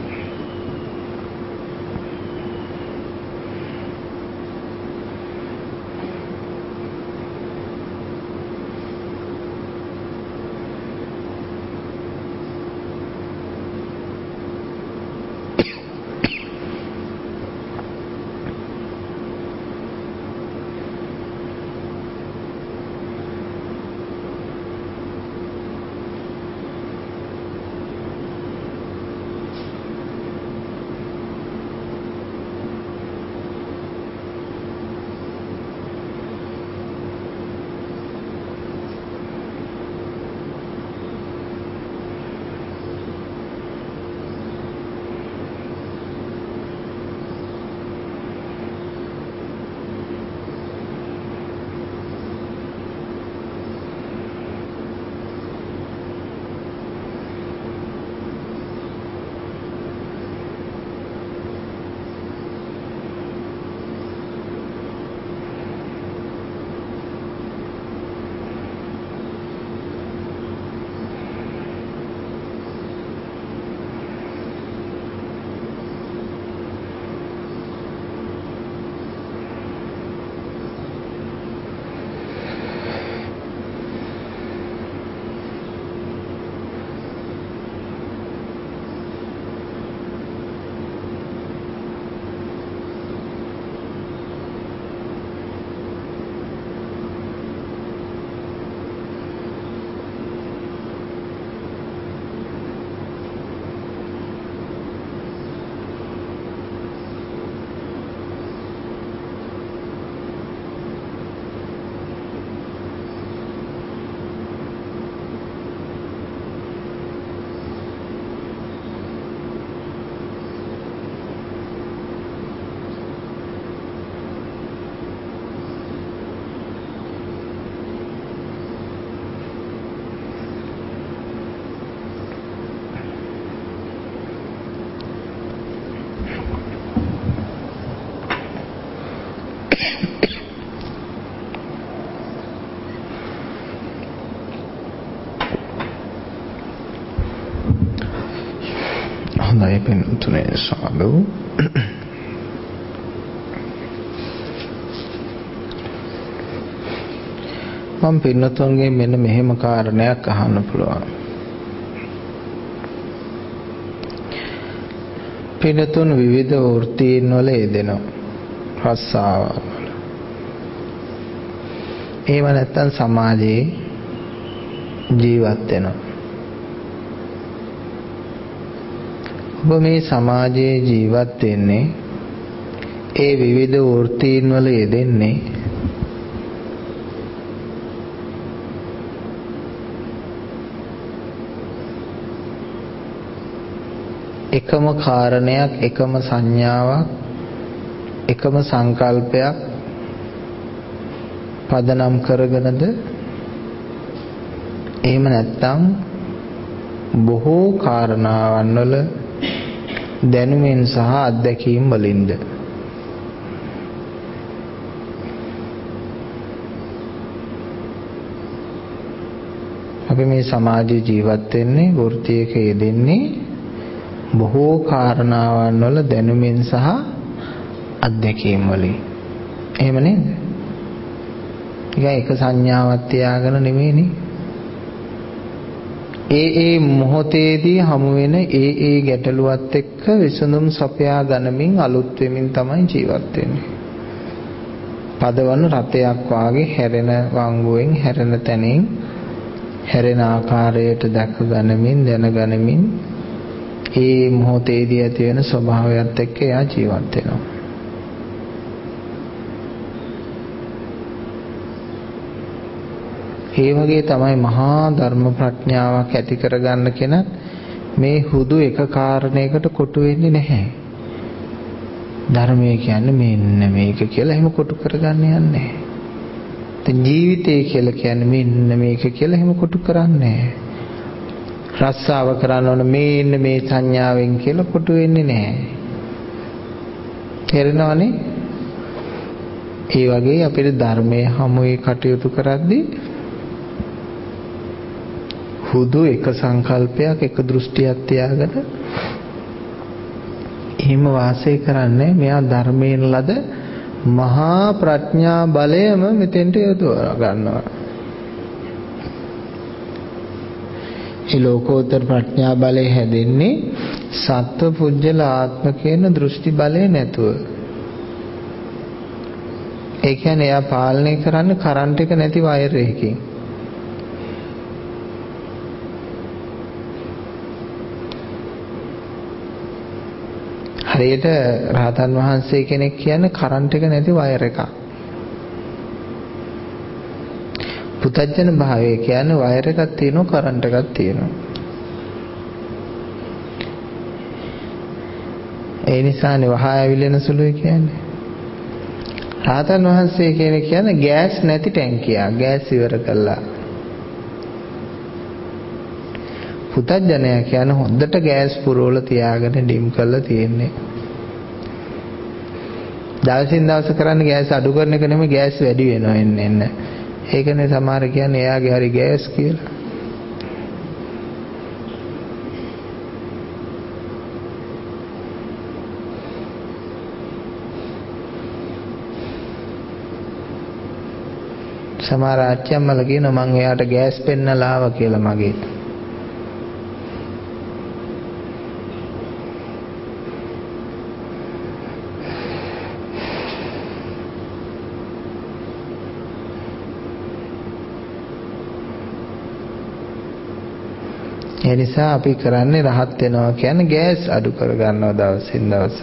හොඳයි පින්තුනේ සාදු. මම පින්නතුන්ගේ මෙන්න මෙහෙම කාරණයක් අහන්න පුළුවන්. පින්නතුන් විවිධ වෘත්තීන් වල යෙදෙනවා. රස්සාව වල. ඒව නැත්තම් සමාජයේ ජීවත් වෙනවා. ඔබ මේ සමාජයේ ජීවත් වෙන්නේ ඒ විවිධ වෘත්තීන් වල යෙදෙන්නේ එකම කාරණයක්, එකම සංඥාවක්, එකම සංකල්පයක් පදනම් කරගෙනද? එහෙම නැත්නම් බොහෝ කාරණාවන් වල දැනුමින් සහ අත්දැකීම් වලින්ද? අපි මේ සමාජයේ ජීවත් වෙන්නේ, වෘත්තියක යෙදෙන්නේ බොහෝ කාරණාවන් වල දැනුමින් සහ අත්දැකීම් වලින්. එහෙම නේද? එක සංඥාවක් තියාගෙන නෙමෙයිනේ. ඒ මොහොතේදී හමු වෙන ඒ ගැටලුවත් එක්ක විසඳුම් සපයා ගනිමින් අලුත් වෙමින් තමයි ජීවත් වෙන්නේ. පදවන රතයක් වාගේ හැරෙන වංගුවෙන් හැරෙන තැනින් හැරෙන ආකාරයට දැක ගනිමින් දැන ගනිමින් ඒ මොහොතේදී ඇති වෙන ස්වභාවයත් එක්ක එයා ජීවත් වෙනවා. ඒ වගේ තමයි මහා ධර්ම ප්‍රඥාවක් ඇති කරගන්න කෙනත් මේ හුදු එක කාරණයකට කොටු වෙන්නේ නැහැ. ධර්මය කියන්නේ මෙන්න මේක කියලා එහෙම කොටු කරගන්න යන්නේ නැහැ. ජීවිතය කියලා කියන්නේ මෙන්න මේක කියලා එහෙම කොටු කරන්නේ නැහැ. රස්සාව කරන්න ඕන මෙන්න මේ සංඥාවෙන් කියලා කොටු වෙන්නේ නැහැ. තේරෙනවනේ? ඒ වගේ අපිට ධර්මයේ හමුවේ කටයුතු කරද්දී හුදු එක සංකල්පයක්, එක දෘෂ්ටියක් තියාගෙන එහෙම වාසය කරන්නේ මෙයා ධර්මයෙන් ලද මහා ප්‍රඥා බලයම මෙතෙන්ට යොදවා ගන්නවා. ඒ ලෝකෝත්තර ප්‍රඥා බලය හැදෙන්නේ සත්ව පුජ්‍යල ආත්ම කියන දෘෂ්ටි බලය නැතුව. ඒ කියන්නේ එයා පාලනය කරන්නේ කරන්ට් එක නැති වයර් එකකින්. හරියට රහතන් වහන්සේ කෙනෙක් කියන්නේ කරන්ට් එක නැති වයර් එකක්. පුතඥ භාවය කියන්නේ වයර් එකක් තියෙනවා, කරන්ට් එකක් තියෙනවා. ඒ නිසානේ වහා ඇවිලෙන සුළුයි කියන්නේ. රහතන් වහන්සේ කෙනෙක් කියන්නේ ගෑස් නැති ටැංකියක්, ගෑස් ඉවර කළා. පුතඥයා කියන්නේ හොඳට ගෑස් පුරවල තියාගෙන ඩිම් කරලා තියෙන්නේ. දවසින් දවස කරන්නේ ගෑස් අඩු කරන එක නෙමෙයි, ගෑස් වැඩි වෙනවා එන්න. ඒකනේ සමහර කියන්නේ එයාගේ හරි ගෑස් කියලා. සමහර ආච්චිම්මල කියනවා මං එයාට ගෑස් පෙන්නලා ආවා කියලා මගේ. ඒ නිසා අපි කරන්නේ රහත් වෙනවා කියන්නේ ගෑස් අඩු කර ගන්නවා දවසින් දවස.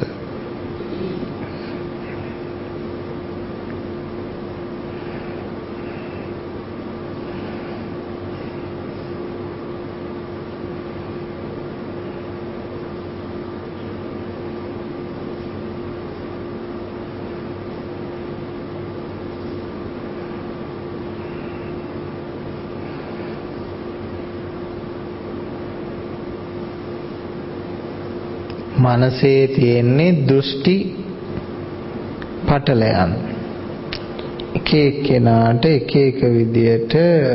මනසේ තියෙන්නේ දෘෂ්ටි පටලයන්. එක එක්කෙනාට එක එක විදියට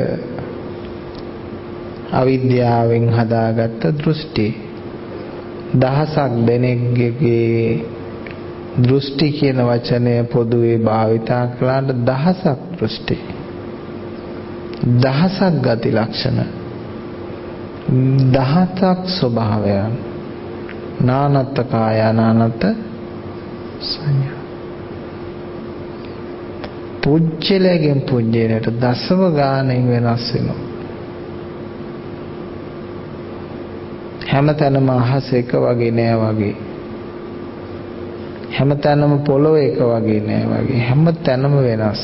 අවිද්‍යාවෙන් හදාගත්ත දෘෂ්ටි දහසක් දෙනෙක්ගේ දෘෂ්ටි කියන වචනය පොදුවේ භාවිතා කළාට දහසක් දෘෂ්ටි දහසක් ගති ලක්ෂණ දහසක් ස්වභාවයන් නානත්ත කාය නානත්ත සංඥා පුජ්‍යලයෙන් පුජ්‍යලයට දසම ගානෙන් වෙනස් වෙනවා හැමතැනම අහස එක වගේ නෑ වගේ හැමතැනම පොළොව එක වගේ නෑ වගේ හැමතැනම වෙනස්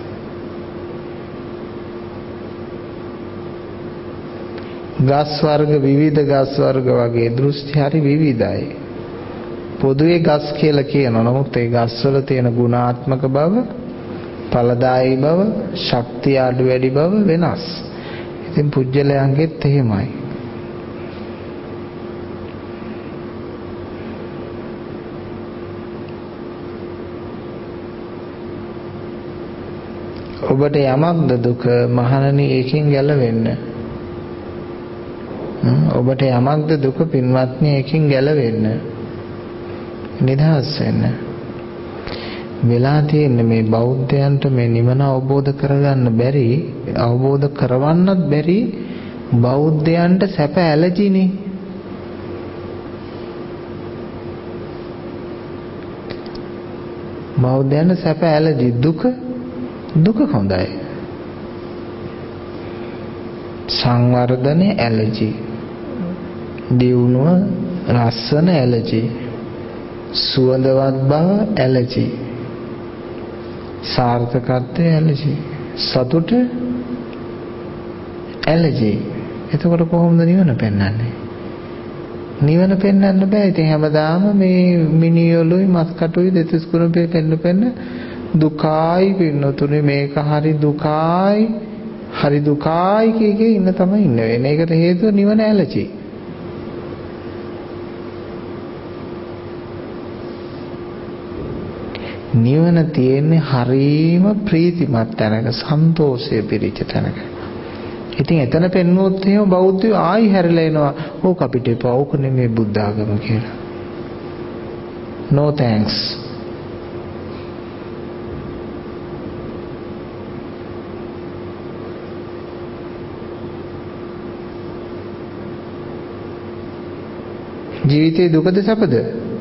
ගස් වර්ග විවිධ ගස් වර්ග වගේ දෘෂ්ටි හරි විවිධයි පොදුවේ ගස් කියලා කියනවා නමුත් ඒ ගස්වල තියෙන ගුණාත්මක බව ඵලදායී බව ශක්තිය අඩු වැඩි බව වෙනස් ඉතින් පුජ්‍යලයන්ගෙත් එහෙමයි ඔබට යමක්ද දුක මහණනි ඒකෙන් ගැලවෙන්න ඔබට යමක්ද දුක පින්වත්නි ඒකෙන් ගැලවෙන්න නිදහස් වෙන්න වෙලා තියෙන්නේ මේ බෞද්ධයන්ට මේ නිවන අවබෝධ කරගන්න බැරි අවබෝධ කරවන්නත් බැරි බෞද්ධයන්ට සැප ඇලර්ජිනේ බෞද්ධයන්ට සැප ඇලර්ජි දුක හොඳයි සංවර්ධනයේ ඇලර්ජි දියුණුව ලස්සන ඇලර්ජි සුවඳවත් බව ඇලර්ජි සාර්ථකත්වයේ ඇලර්ජි සතුට ඇලර්ජි එතකොට කොහොමද නිවන පෙන්වන්නේ නිවන පෙන්වන්න බෑ ඉතින් හැමදාම මේ මිනිඔලුයි මස් කටුයි දෙතිස් කුරුපේ පෙන්න දුකයි පින්නතුනේ මේක හරි දුකයි කීකේ ඉන්න තමයි ඉන්න වෙන්නේ ඒකට හේතුව නිවන ඇලර්ජි නිවන තියෙන්නේ හරීම ප්‍රීතිමත් තැනක සන්තෝෂය පිරිච්ච තැනක. ඉතින් එතන පෙන්වුවොත් එහෙම බෞද්ධයෝ ආයි හැරිලා එනවා. ඕක අපිට එපා. ඕක නෙමෙයි බුද්ධ ආගම කියලා. No thanks. ජීවිතේ දුකද සැපද?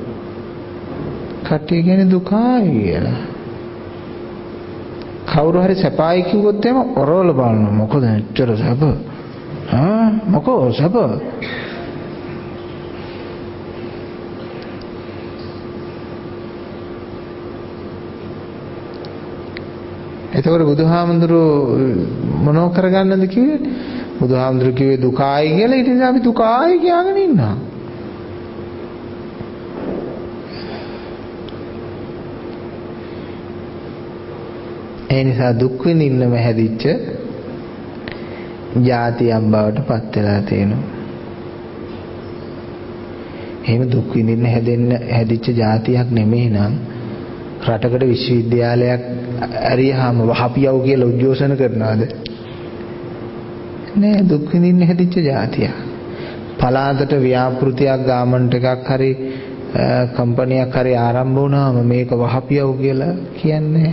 කට්ටිය කියන්නේ දුකයි කියලා. කවුරු හරි සැපයි කිව්වොත් එහෙම ඔරවල බලනවා. මොකද එච්චර සැප? මොකෝ සැප? එතකොට බුදුහාමුදුරුවෝ මොනව කරගන්නද කිව්වේ? බුදුහාමුදුරුවෝ කිව්වේ දුකයි කියලා. ඊට පස්සේ අපි දුකයි කියලාගෙන ඉන්නවා. ඒ නිසා දුක් විඳින්නම හැදිච්ච જાතියක් බවට පත් වෙලා තියෙනවා. එහෙම දුක් විඳින්න හැදිච්ච જાතියක් නෙමෙයි නම් රටකට විශ්වවිද්‍යාලයක් ඇරියාම වහපියව කියලා උද්ඝෝෂණ කරනවාද? නෑ දුක් විඳින්න හැදිච්ච જાතියක්. පලාතට ව්‍යාපෘතියක් ගාමන්ට් එකක් හරි කම්පැනියක් හරි ආරම්භ වුණාම මේක වහපියව කියලා කියන්නේ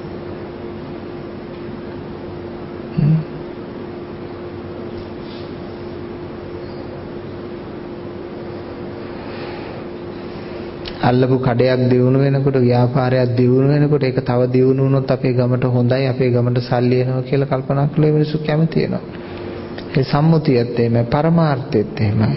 අල්ලපු කඩයක් දියුණු වෙනකොට ව්‍යාපාරයක් දියුණු වෙනකොට ඒක තව දියුණු වුණොත් අපේ ගමට හොඳයි අපේ ගමට සල්ලි එනවා කියලා කල්පනා කළේ මිනිස්සු කැමති වෙනවා. ඒ සම්මුතියත් එහෙමයි පරමාර්ථයත් එහෙමයි.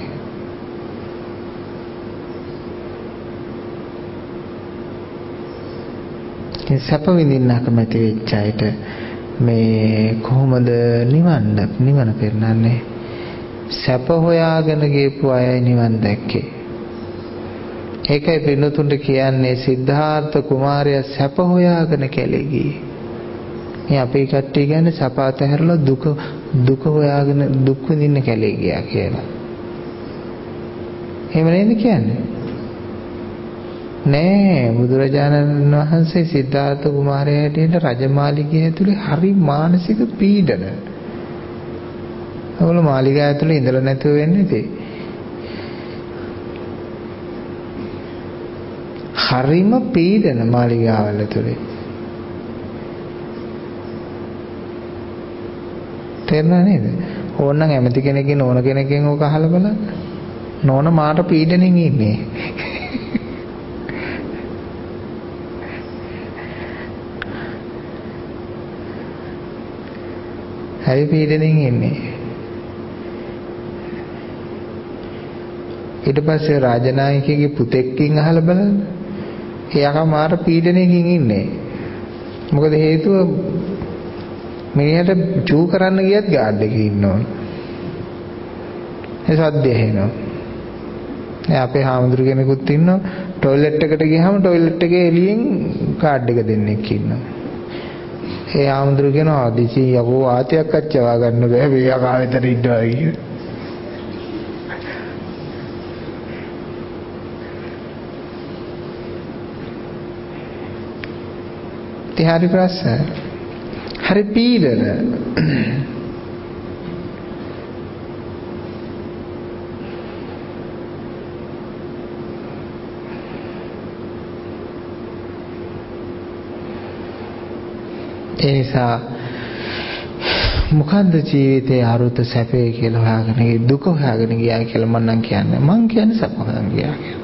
ඒ සැප විඳින්න කැමති වෙච්ච අයට මේ කොහොමද නිවන පෙන්නන්නේ? සැප හොයාගෙන ගියපු අය නිවන් දැක්කේ. ඒකයි පින්නතුන්ට කියන්නේ සිද්ධාර්ථ කුමාරයා සැප හොයාගෙන කැලේ ගියේ. මේ අපේ කට්ටිය කියන්නේ සැප අතහැරලා දුක හොයාගෙන දුක් විඳින්න කැලේ ගියා කියලා. එහෙම නේද කියන්නේ? නෑ බුදුරජාණන් වහන්සේ සිද්ධාර්ථ කුමාරයා හැටියට රජමාලිගය ඇතුලේ හරි මානසික පීඩන. අවල මාලිගය ඇතුලේ ඉඳලා නැතුව වෙන්නේ ඉතින්. හරිම පීඩන මාලිගාවල් ඇතුලේ. තේරුණා නේද? ඕනනම් ඇමති කෙනෙක්ගෙන් ඕන කෙනෙක්ගෙන් ඕක අහලා බලන්න. නෝන මාට පීඩනෙන් ඉන්නේ. හරි පීඩනෙන් ඉන්නේ. ඊට පස්සේ රාජනායකගේ පුතෙක්ගෙන් අහලා බලන්න. එයාම මාර පීඩනයකින් ඉන්නේ. මොකද හේතුව මිනිහට චූ කරන්න ගියත් ගාඩ් එකේ ඉන්නවා. ඒ සද්ද ඇහෙනවා. අපේ හාමුදුරු කෙනෙකුත් ඉන්නවා টয়ලට් එකට ගියාම টয়ලට් එකේ එළියෙන් කාඩ් එක දෙන්නෙක් ඉන්නවා. ඒ හාමුදුරු කියනවා දිසි යකෝ ආතයක් අච්චවා ගන්න බෑ මේ යකා විතර ඉන්නවා කියලා. හරි ප්‍රශ්න. හරි පීඩන. ඒ නිසා මොකද්ද ජීවිතේ අරුත සැපේ කියලා හොයාගෙන දුක හොයාගෙන ගියා කියලා මම නම් කියන්නේ. මං කියන්නේ සැප හොයාගෙන ගියා කියලා.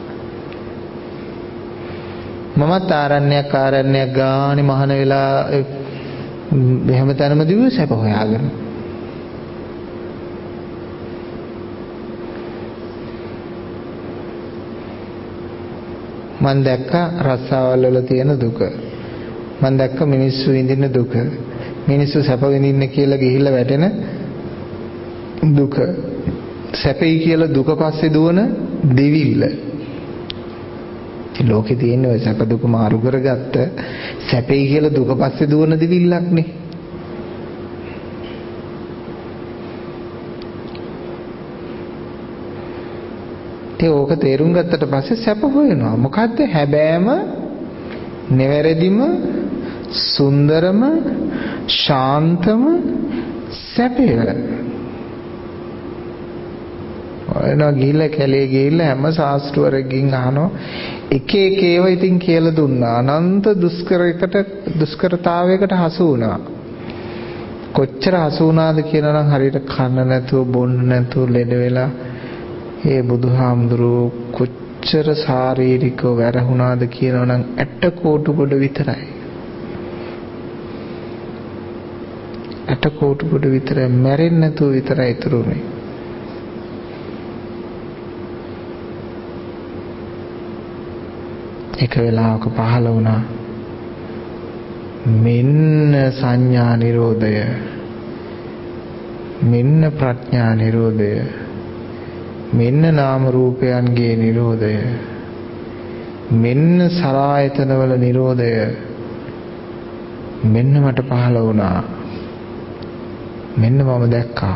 මමත් ආරණ්‍යයක් ගානේ මහාන වෙලා එහෙම තැනම දිව්වේ සැප හොයාගෙන. මම දැක්ක රස්සාවල් වල තියෙන දුක. මම දැක්ක මිනිස්සු විඳින දුක. මිනිස්සු සැප විඳින්න කියලා ගිහිල්ලා වැටෙන දුක. සැපයි කියලා දුක පස්සේ දුවන දෙවිල්ල. ලෝකේ තියෙන ඔය සැප දුක මාරු කරගත්ත සැපයි කියලා දුක පස්සේ දුවන දෙවිල්ලක් නේ. ඕක තේරුම් ගත්තට පස්සේ සැප හොයනවා. මොකද්ද? හැබෑම නෙවැරදිම සුන්දරම ශාන්තම සැපය. ඔයනවා ගිහිල්ලා කැලේ ගිහිල්ලා හැම ශාස්ත්‍රවරයෙක්ගෙන් අහනවා එක එක ඒවා ඉතින් කියලා දුන්නා. අනන්ත දුෂ්කරතාවයකට හසු වුණා. කොච්චර හසු වුණාද කියලා නම් හරියට කන්න නැතුව බොන්න නැතුව ලෙඩ වෙලා ඒ බුදුහාමුදුරුවෝ කොච්චර ශාරීරිකව වැරහුණාද කියනවනම් 8 කෝටු කොට විතරයි. 8 කෝටු කොට විතරයි මැරෙන්නේ නැතුව විතරයි ඉතුරුනේ. එක වෙලාවක පහළ වුණා මෙන්න සංඥා නිරෝධය, මෙන්න ප්‍රඥා නිරෝධය, මෙන්න නාම රූපයන්ගේ නිරෝධය, මෙන්න සලආයතනවල නිරෝධය මෙන්න මට පහළ වුණා. මෙන්න මම දැක්කා.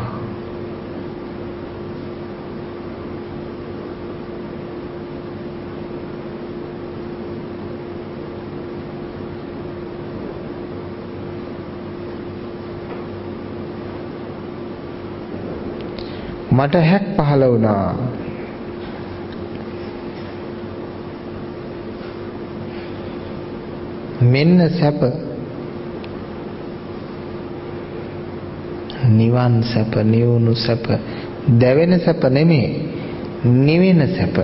මට හැක් පහළ වුණා. මෙන්න සැප. නිවන් සැප, නිවුණු සැප, දැවෙන සැප නෙමෙයි, නිවෙන සැප.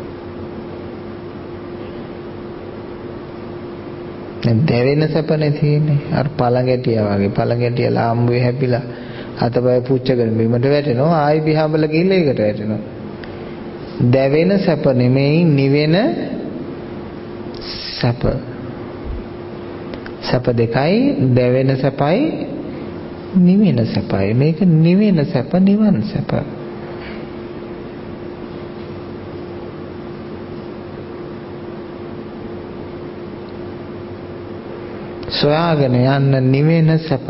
දැවෙන සැපනේ තියෙන්නේ. අර පළඟැටියා වගේ. පළඟැටියා ලාම්බුවේ හැපිලා අතපය පුච්චගෙන බිමට වැටෙනවා. ආයි පියාඹල ගිහිල්ලා ඒකට වැටෙනවා. දැවෙන සැප නෙමෙයි, නිවෙන සැප. සැප දෙකයි, දැවෙන සැපයි නිවෙන සැපයි. මේක නිවෙන සැප, නිවන් සැප. සොයාගෙන යන්න නිවෙන සැප.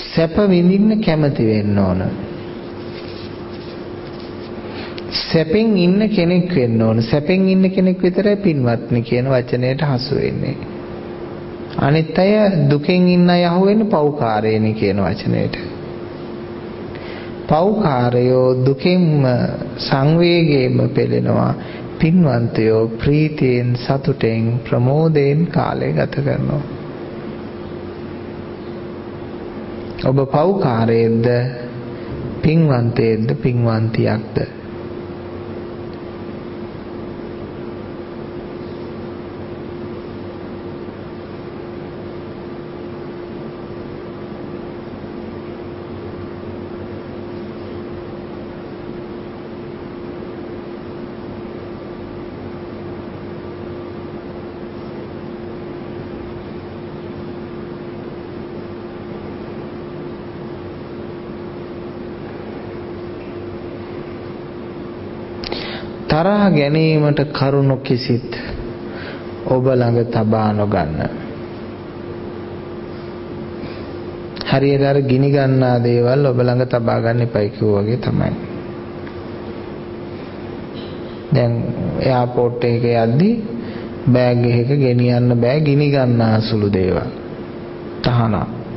සැප විඳින්න කැමති වෙන්න ඕන. සැපෙන් ඉන්න කෙනෙක් වෙන්න ඕන. සැපෙන් ඉන්න කෙනෙක් විතරයි පින්වත්නි කියන වචනයට හසු වෙන්නේ. අනිත් අය දුකෙන් ඉන්න අය අහුවෙන්නේ පෞකාරයනි කියන වචනයට. පෞකාරයෝ දුකෙන්ම සංවේගයෙන්ම පෙළෙනවා. පින්වන්තයෝ ප්‍රීතියෙන් සතුටෙන් ප්‍රමෝදයෙන් කාලය ගත කරනවා. ඔබ පෞකාරයෙන්ද පින්වන්තයෙන්ද පින්වන්තියක්ද? තරහ ගැනීමට කරුණු කිසිත් ඔබ ළඟ තබා නොගන්න. හරියට අර ගිනි ගන්නා දේවල් ඔබ ළඟ තබා ගන්න එපයි කිව්වා වගේ තමයි. දැන් එයාපෝට් එකක යද්දි බෑග් එකක ගෙනියන්න බෑ ගිනි ගන්නා සුළු දේවල්. තහනම්.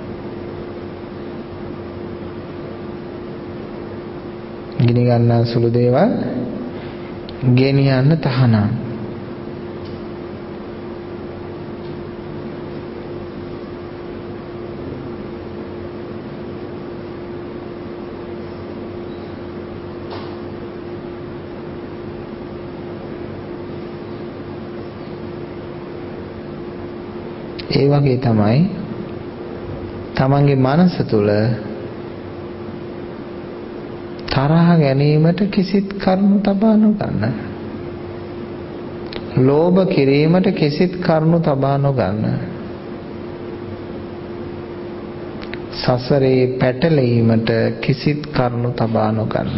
ගිනි ගන්නා සුළු දේවල් ගෙනියන්න තහනම්. ඒ වගේ තමයි තමන්ගේ මනස තුල තරහ ගැනීමට කිසිත් කරුණු තබා නොගන්න. ලෝභ කිරීමට කිසිත් කරුණු තබා නොගන්න. සසරේ පැටලීමට කිසිත් කරුණු තබා නොගන්න.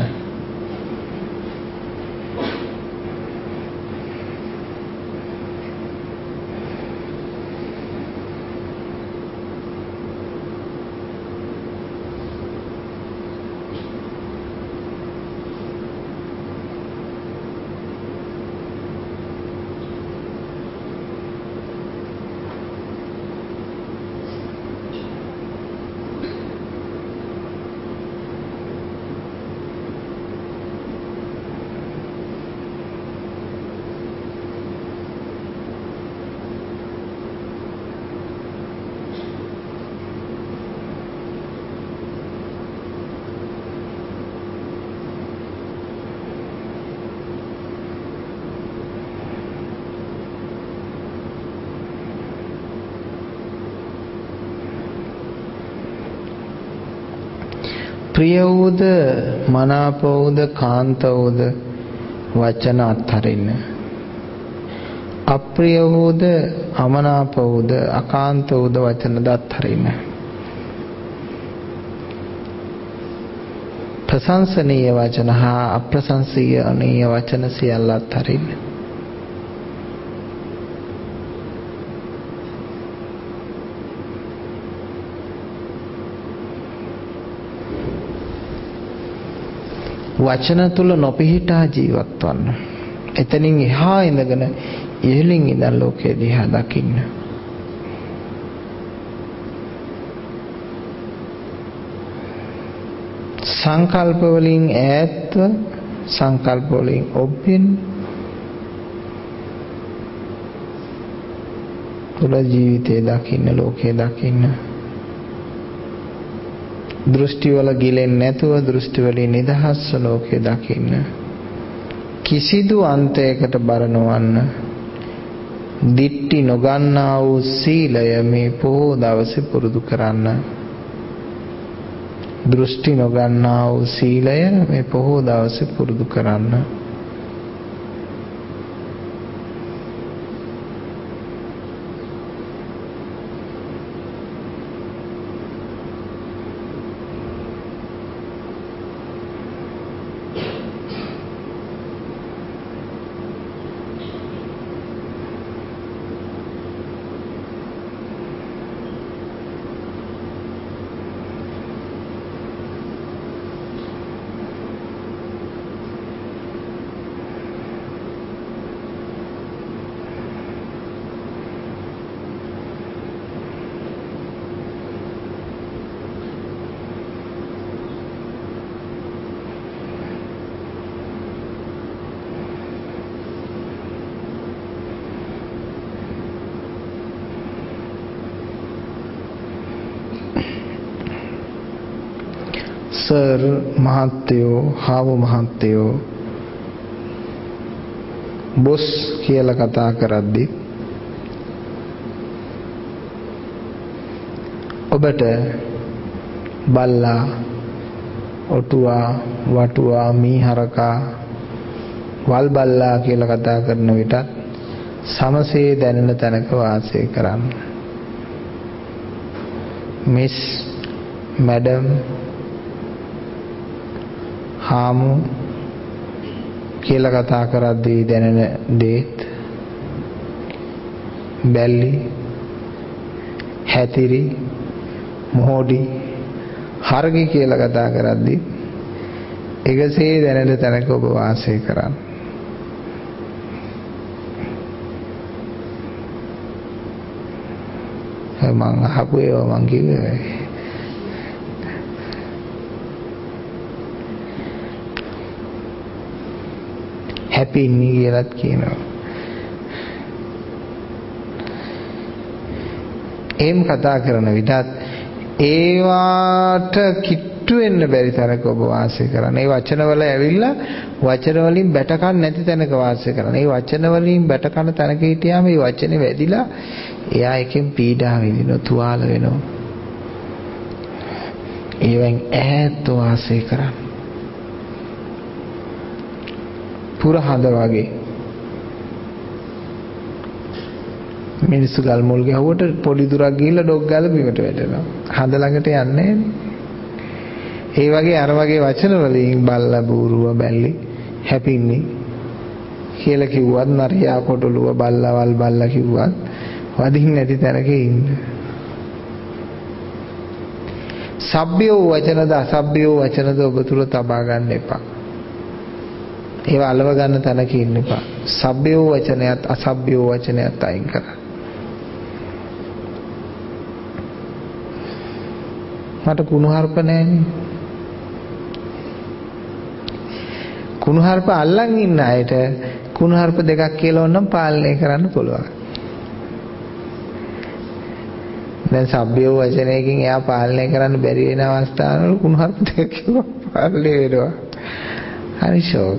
ප්‍රිය වූද මනාප වූද කාන්ත වූද වචන අත්හරින්න. අප්‍රිය වූද අමනාප වූද අකාන්ත වූද වචනද අත්හරින්න. ප්‍රශංසනීය වචන හා අප්‍රශංසනීය වචන සියල්ල අත්හරින්න. වචන තුල නොපිහිටා ජීවත් වන්න. එතනින් එහා ඉඳගෙන ඉහළින් ඉඳන් ලෝකය දිහා දකින්න. සංකල්ප වලින් ඈත්ව සංකල්ප වලින් ඔබ්බෙන් තුල ජීවිතේ දකින්න ලෝකය දකින්න. දෘෂ්ටි වල ගිලෙන්නේ නැතුව දෘෂ්ටි වලින් නිදහස්ව ලෝකය දකින්න. කිසිදු අන්තයකට බර නොවන්න. දිට්ටි නොගන්නා වූ සීලය මේ පොහොය දවසේ පුරුදු කරන්න. දෘෂ්ටි නොගන්නා වූ සීලය මේ පොහොය දවසේ පුරුදු කරන්න. සර් මහත්තයෝ හාව මහත්තයෝ බොස් කියලා කතා කරද්දී ඔබට බල්ලා ඔටුවා වටුවා මීහරකා වල් බල්ලා කියලා කතා කරන විටත් සමසේ දැනෙන තැනක වාසය කරන්න. මිස් මැඩම් හාමු කියලා කතා කරද්දී දැනෙන දේත් බැල්ලි හැතිරි මොහොඩි හරගි කියලා කතා කරද්දී එකසේ දැනෙන තැනක ඔබ වාසය කරන්න. මං අහපු ඒවා මං කිව්වේ හැපි ඉන්නේ කියලාත් කියනවා. එම් කතා කරන විටත් ඒවාට කිට්ටු වෙන්න බැරි තරක ඔබ වාසය කරන. ඒ වචනවල ඇවිල්ලා වචන වලින් බැට කන්න නැති තැනක වාසය කරන. ඒ වචන වලින් බැට කන තැනක හිටියාම ඒ වචනේ වැදිලා එයා එකෙන් පීඩා විඳිනවා, තුවාල වෙනවා. ඒවෙන් ඈත් වාසය කරන. පුරහඳ වගේ මිනිස්සු ගල් මුල් ගැහුවට පොඩි දුරක් ගිහිල්ලා ඩොග් ගාලා බිමට වැටෙනවා. හඳ ළඟට යන්නේ ඒ වගේ අර වගේ වචන වලින් බල්ලා බූරුව බැල්ලි හැපින්නේ කියලා කිව්වත් නරියා කොටලුව බල්ලාවල් බල්ලා කිව්වත් වදින් නැති තැනක ඉන්න. සભ્ય වචනද අසભ્ય වචනද ඔබ තුල තබා ගන්න එපා. ඒවා අලව ගන්න තැනක ඉන්න එපා. සભ્ય වචනයත් අසભ્ય වචනයත් අයින් කරන්න. මට කුණුහරුප නැහැනේ. කුණුහරුප අල්ලන් ඉන්න අයට කුණුහරුප දෙකක් කියලා ඕනම් පාලනය කරන්න පුළුවන්. දැන් සભ્ય වචනයකින් එයා පාලනය කරන්න බැරි වෙන අවස්ථාවල කුණුහරුප දෙකක් කියලා පාලනය වෙනවා. හරි ෂෝක්.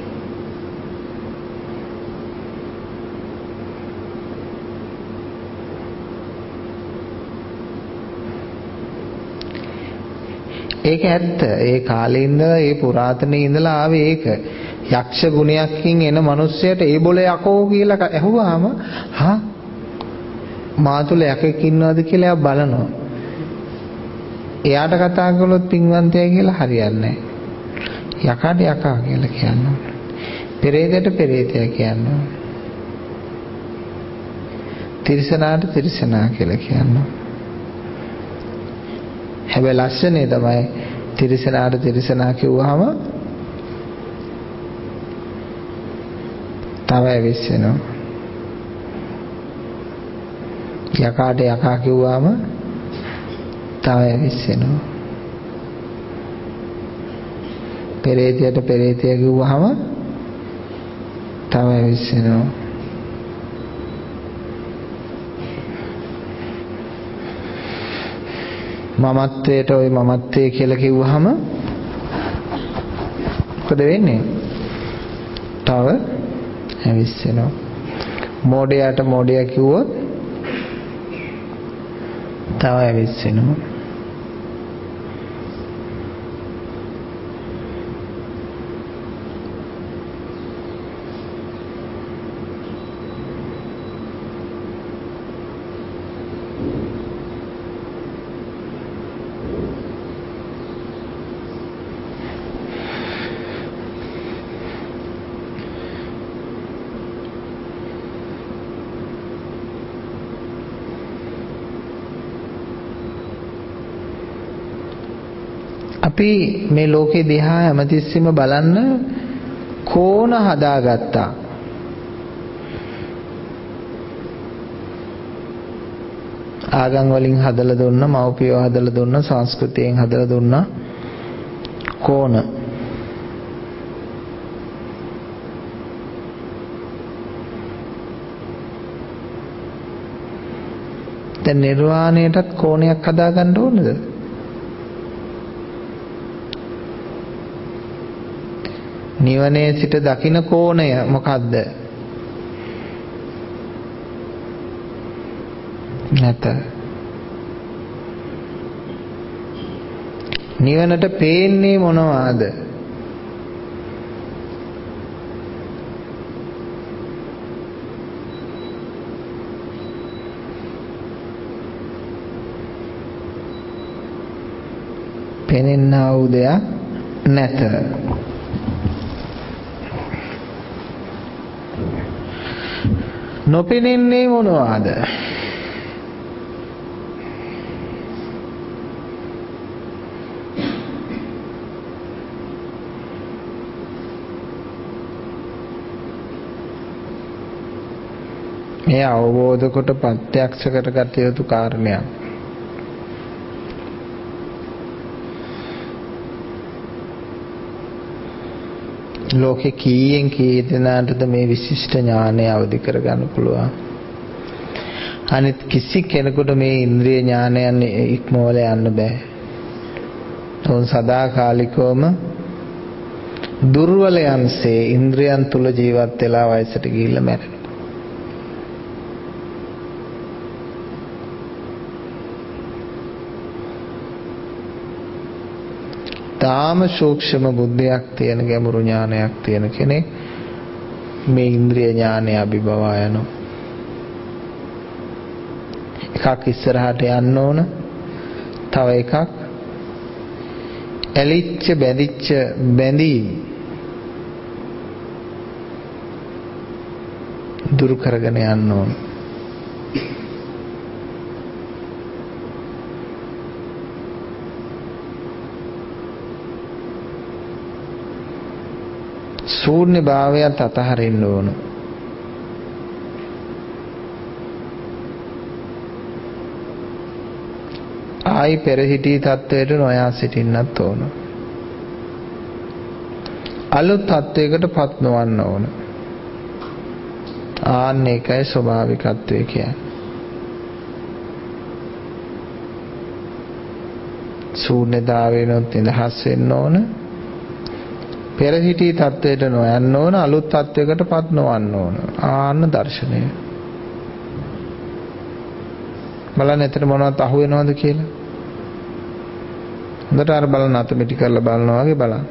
ඒක ඇත්ත. ඒ කාලේ ඉඳලා ඒ පුරාතනයේ ඉඳලා ආවේ ඒක. යක්ෂ ගුණයකින් එන මිනිස්සයට ඒ බොල යකෝ කියලා ඇහුවාම හා මාතුල යකෙක් ඉන්නවද කියලා එයා බලනවා. එයාට කතා කළොත් පින්වන්තයා කියලා හරියන්නේ නැහැ. යකාට යකා කියලා කියනවා. පෙරේතයට පෙරේතයා කියනවා. තිරිසනාට තිරිසනා කියලා කියනවා. හැබැයි ලක්ෂණේ තමයි තිරිසනාට තිරිසනා කිව්වහම තව ඇවිස්සෙනවා. යකාට යකා කිව්වම තව ඇවිස්සෙනවා. පෙරේතයට පෙරේතය කිව්වහම තව ඇවිස්සෙනවා. මමත්වයට ওই මමත්වයේ කියලා කිව්වහම මොකද වෙන්නේ? තව ඇවිස්සෙනවා. මොඩයාට මොඩයා කිව්වොත් තව ඇවිස්සෙනවා. අපි මේ ලෝකේ දිහා හැමතිස්සෙම බලන්න කෝණ හදාගත්තා. ආගම් වලින් හදලා දුන්නා, මව්පියෝ හදලා දුන්නා, සංස්කෘතියෙන් හදලා දුන්නා කෝණ. දැන් නිර්වාණයටත් කෝණයක් හදාගන්න ඕනද? නිවනේ සිට දකින කෝණය මොකද්ද? නැත. නිවනට පේන්නේ මොනවාද? පෙනෙන්නා වූ දෙයක් නැත. නොපෙනෙන්නේ මොනවාද? මේ අවබෝධ කොට ප්‍රත්‍යක්ෂ කරගත යුතු කාරණයක්. ලෝකේ කීයෙන් කී දෙනාටද මේ විශිෂ්ට ඥානය අවදි කරගන්න පුළුවන්? අනිත් කිසි කෙනෙකුට මේ ඉන්ද්‍රිය ඥානයන් ඉක්මවල යන්න බෑ. උන් සදාකාලිකවම දුර්වලයන්සේ ඉන්ද්‍රියන් තුල ජීවත් වෙලා වයසට ගිහිල්ලා මැරෙනවා. තාම සූක්ෂම බුද්ධියක් තියෙන ගැඹුරු ඥානයක් තියෙන කෙනෙක් මේ ඉන්ද්‍රිය ඥානය අභිබවා යනවා. එකක් ඉස්සරහට යන්න ඕන, තව එකක් ඇලිච්ච බැඳිච්ච බැඳීම් දුරු කරගෙන යන්න ඕන. ශූන්‍ය භාවයත් අතහරින්න ඕන. ආයි පෙර සිටි තත්වයට නොයා සිටින්නත් ඕන. අලුත් තත්වයකටපත් නොවන්න ඕන. ආන්න ඒකයි ස්වභාවිකත්වය කියන්නේ. ශූන්‍යතාවයෙන්ොත් නිදහස් වෙන්න ඕන. පෙර සිටි තත්වයට නොයන්න ඕන, අලුත් තත්වයකටපත් නොවන්න ඕන. ආන්න දර්ශනය. බලන්න එතන මොනවද අහු වෙනවද කියලා. හොඳට අර බලන්න අත මිටි කරලා බලනවා වගේ බලන්න.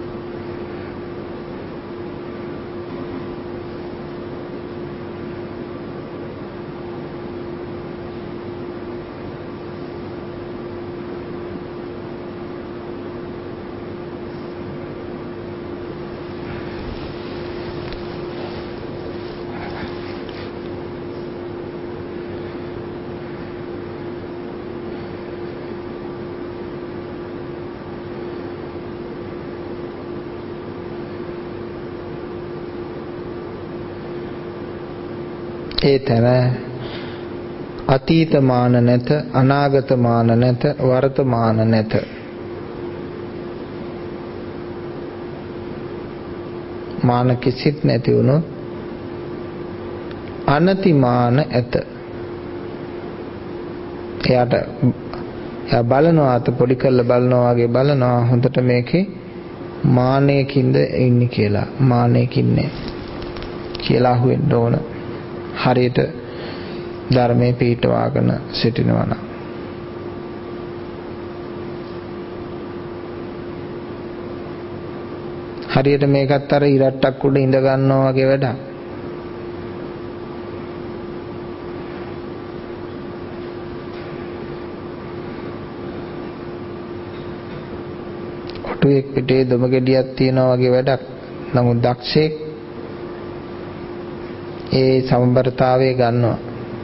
ඒ තැන අතීත මාන නැත, අනාගත මාන නැත, වර්තමාන නැත. මාන කිසිත් නැති වුණොත් අනතිමාන ඇත. එයා බලනවා, අත පොඩි කරලා බලනවා වගේ බලනවා හොඳට මේකේ මානයකින්ද ඉන්නේ කියලා. මානයකින් නෑ කියලා අහුවෙන්න ඕන. හරියට ධර්මයේ පිටවාගෙන සිටිනවා නම්. හරියට මේකත් අර ඉරට්ටක් උඩ ඉඳ ගන්නවා වගේ වැඩක්. ඔටුවෙක් පිටේ දොම ගෙඩියක් තියනවා වගේ වැඩක්. නමුත් දක්ෂයෙක් ඒ සමබරතාවය ගන්නවා.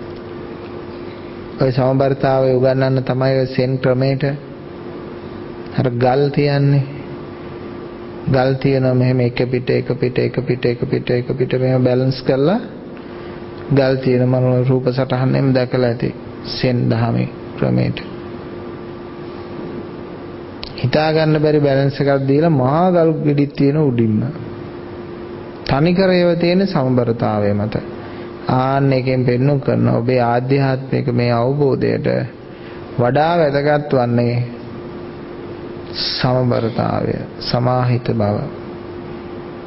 ඔය සමබරතාවය උගන්වන්න තමයි ඔය සෙන් ක්‍රමයට අර ගල් තියන්නේ. ගල් තියනවා මෙහෙම එක පිට මෙහෙම බැලන්ස් කරලා ගල් තියෙන මම රූප සටහනෙම දැකලා ඇති සෙන් දහමේ ක්‍රමයට. හිතා ගන්න බැරි බැලන්ස් එකක් දීලා මහා ගල් ගෙඩික් තියෙන උඩින්ම. තනිකර ඒව තියෙන සමබරතාවය මත. ආන්න එකෙන් පෙන්වු කරන ඔබේ ආධ්‍යාත්මික මේ අවබෝධයට වඩා වැදගත් වන්නේ සමබරතාවය, සමාහිත බව.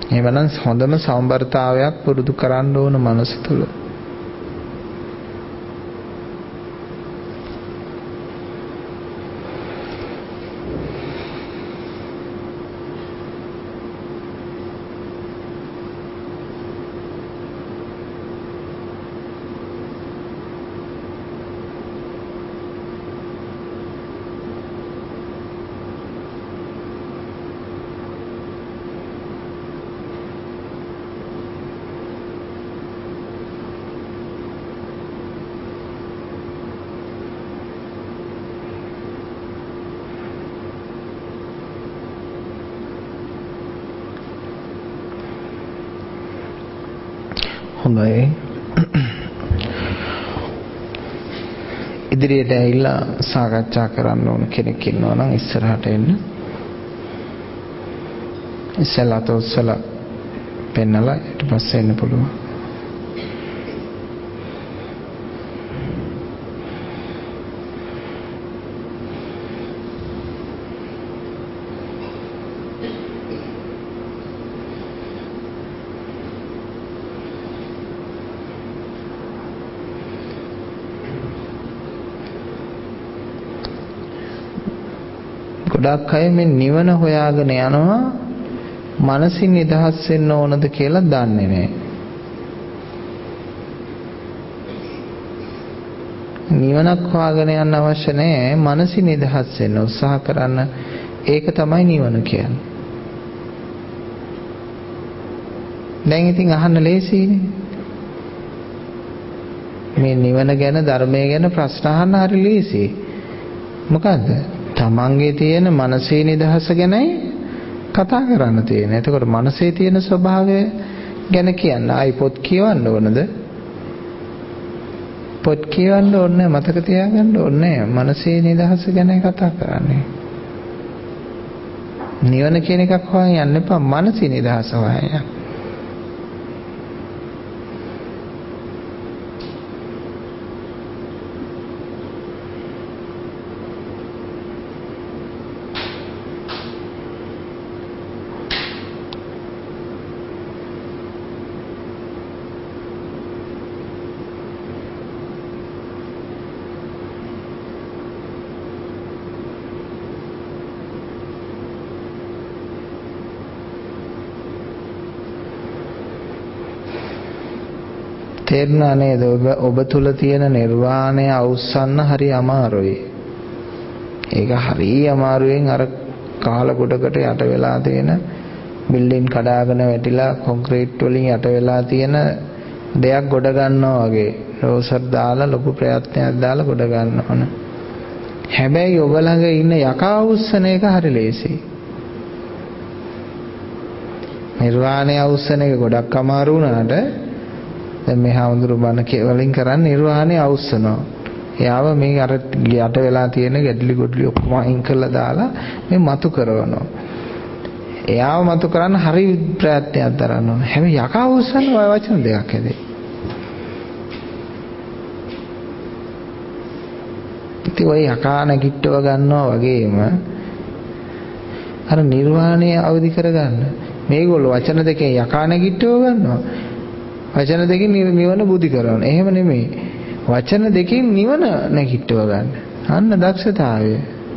එහෙමනම් හොඳම සම්බරතාවයක් පුරුදු කරන්න ඕන මනස තුල. හොඳයි. ඉදිරියට ඇවිල්ලා සාකච්ඡා කරන්න ඕන කෙනෙක් ඉන්නවා නම් ඉස්සරහට එන්න. ඉස්සලා තෝස්සලා පෙන්නලා ඊට පස්සේ එන්න පුළුවන්. ගොඩක් අය මේ නිවන හොයාගෙන යනවා මනසින් නිදහස් වෙන්න ඕනද කියලා දන්නේ නැහැ. නිවනක් හොයාගෙන යන්න අවශ්‍ය නැහැ මනසින් නිදහස් වෙන්න උත්සාහ කරන්න. ඒක තමයි නිවන කියන්නේ. දැන් ඉතින් අහන්න ලේසියිනේ. මේ නිවන ගැන ධර්මයේ ගැන ප්‍රශ්න අහන්න හරි ලේසියි. මොකද්ද? තමන්ගේ තියෙන මනසේ නිදහස ගැනයි කතා කරන්න තියෙන්නේ. එතකොට මනසේ තියෙන ස්වභාවය ගැන කියන්න ආයි පොත් කියවන්න ඕනද? පොත් කියවන්න ඕනේ මතක තියාගන්න ඕනේ. මනසේ නිදහස ගැනයි කතා කරන්නේ. නිවන කියන එකක් හොයන් යන්න එපා. මනසේ නිදහස හොයන් යන්න. තේරුණා නේද? ඔබ තුල තියෙන නිර්වාණය අවුස්සන්න හරි අමාරුයි. ඒක හරි අමාරුවෙන් අර කාල ගොඩකට යට වෙලා තියෙන බිල්ඩින් කඩාගෙන වැටිලා කොන්ක්‍රීට් වලින් යට වෙලා තියෙන දෙයක් ගොඩ ගන්නවා වගේ. රෝසර් දාලා ලොකු ප්‍රයත්නයක් දාලා ගොඩ ගන්න ඕන. හැබැයි ඔබ ළඟ ඉන්න යකා අවුස්සන එක හරි ලේසියි. නිර්වාණය අවුස්සන එක ගොඩක් අමාරු වුණාට දැන් මේ හාමුදුරු බණ වලින් කරන්නේ නිර්වාණය අවුස්සනවා. එයාව මේ අර යට වෙලා තියෙන ගැඩලි ගොඩලි ඔක්කොම අයින් කරලා දාලා මේ මතු කරනවා. එයාව මතු කරන්න හරි ප්‍රයත්නයක් දරන්න ඕන. හැබැයි යකා අවුස්සන ඔය වචන දෙකක් ඇදී. ඉතින් ඔය යකා නැගිටව ගන්නවා වගේම අර නිර්වාණය අවදි කරගන්න. මේගොල්ලෝ වචන දෙකෙන් යකා නැගිටව ගන්නවා. වචන දෙකෙන් නිවන බුද්ධි කරනවා. එහෙම නෙමෙයි. වචන දෙකෙන් නිවන නැගිටව ගන්න. අන්න දක්ෂතාවය.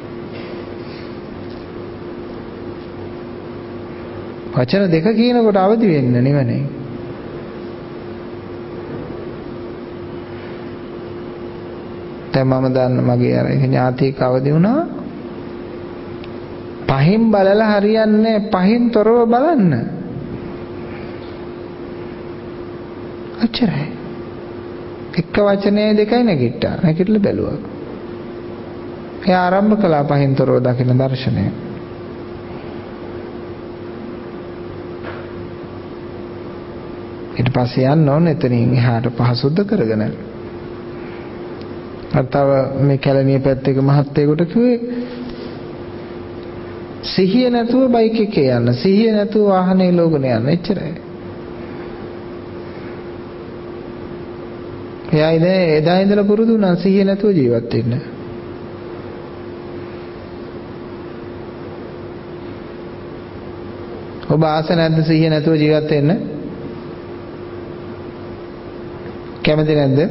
වචන දෙක කියනකොට අවදි වෙන්න නිවනේ. දැන් මම දන්න මගේ අර ඥාතික අවදි වුණා. පහෙන් බලලා හරියන්නේ පහෙන් තොරව බලන්න. අච්චරයි. එක වචනේ දෙකයි නැගිට්ටා. නැගිටලා බැලුවා. එයා ආරම්භ කළා පහෙන් තොරව දකින දර්ශනය. ඊට පස්සේ යන්න ඕනේ එතනින් එහාට පහ සුද්ධ කරගෙන. අතව මේ කැලණිය පැත්තේ මහත්තයෙකුට කිව්වේ සිහිය නැතුව බයික් එකේ යන්න. සිහිය නැතුව වාහනේ ලෝගන යන්න. එච්චරයි. එයා එදා ඉඳලා පුරුදු වුණා සිහිය නැතුව ජීවත් වෙන්න. ඔබ ආස නැද්ද සිහිය නැතුව ජීවත් වෙන්න? කැමති නැද්ද?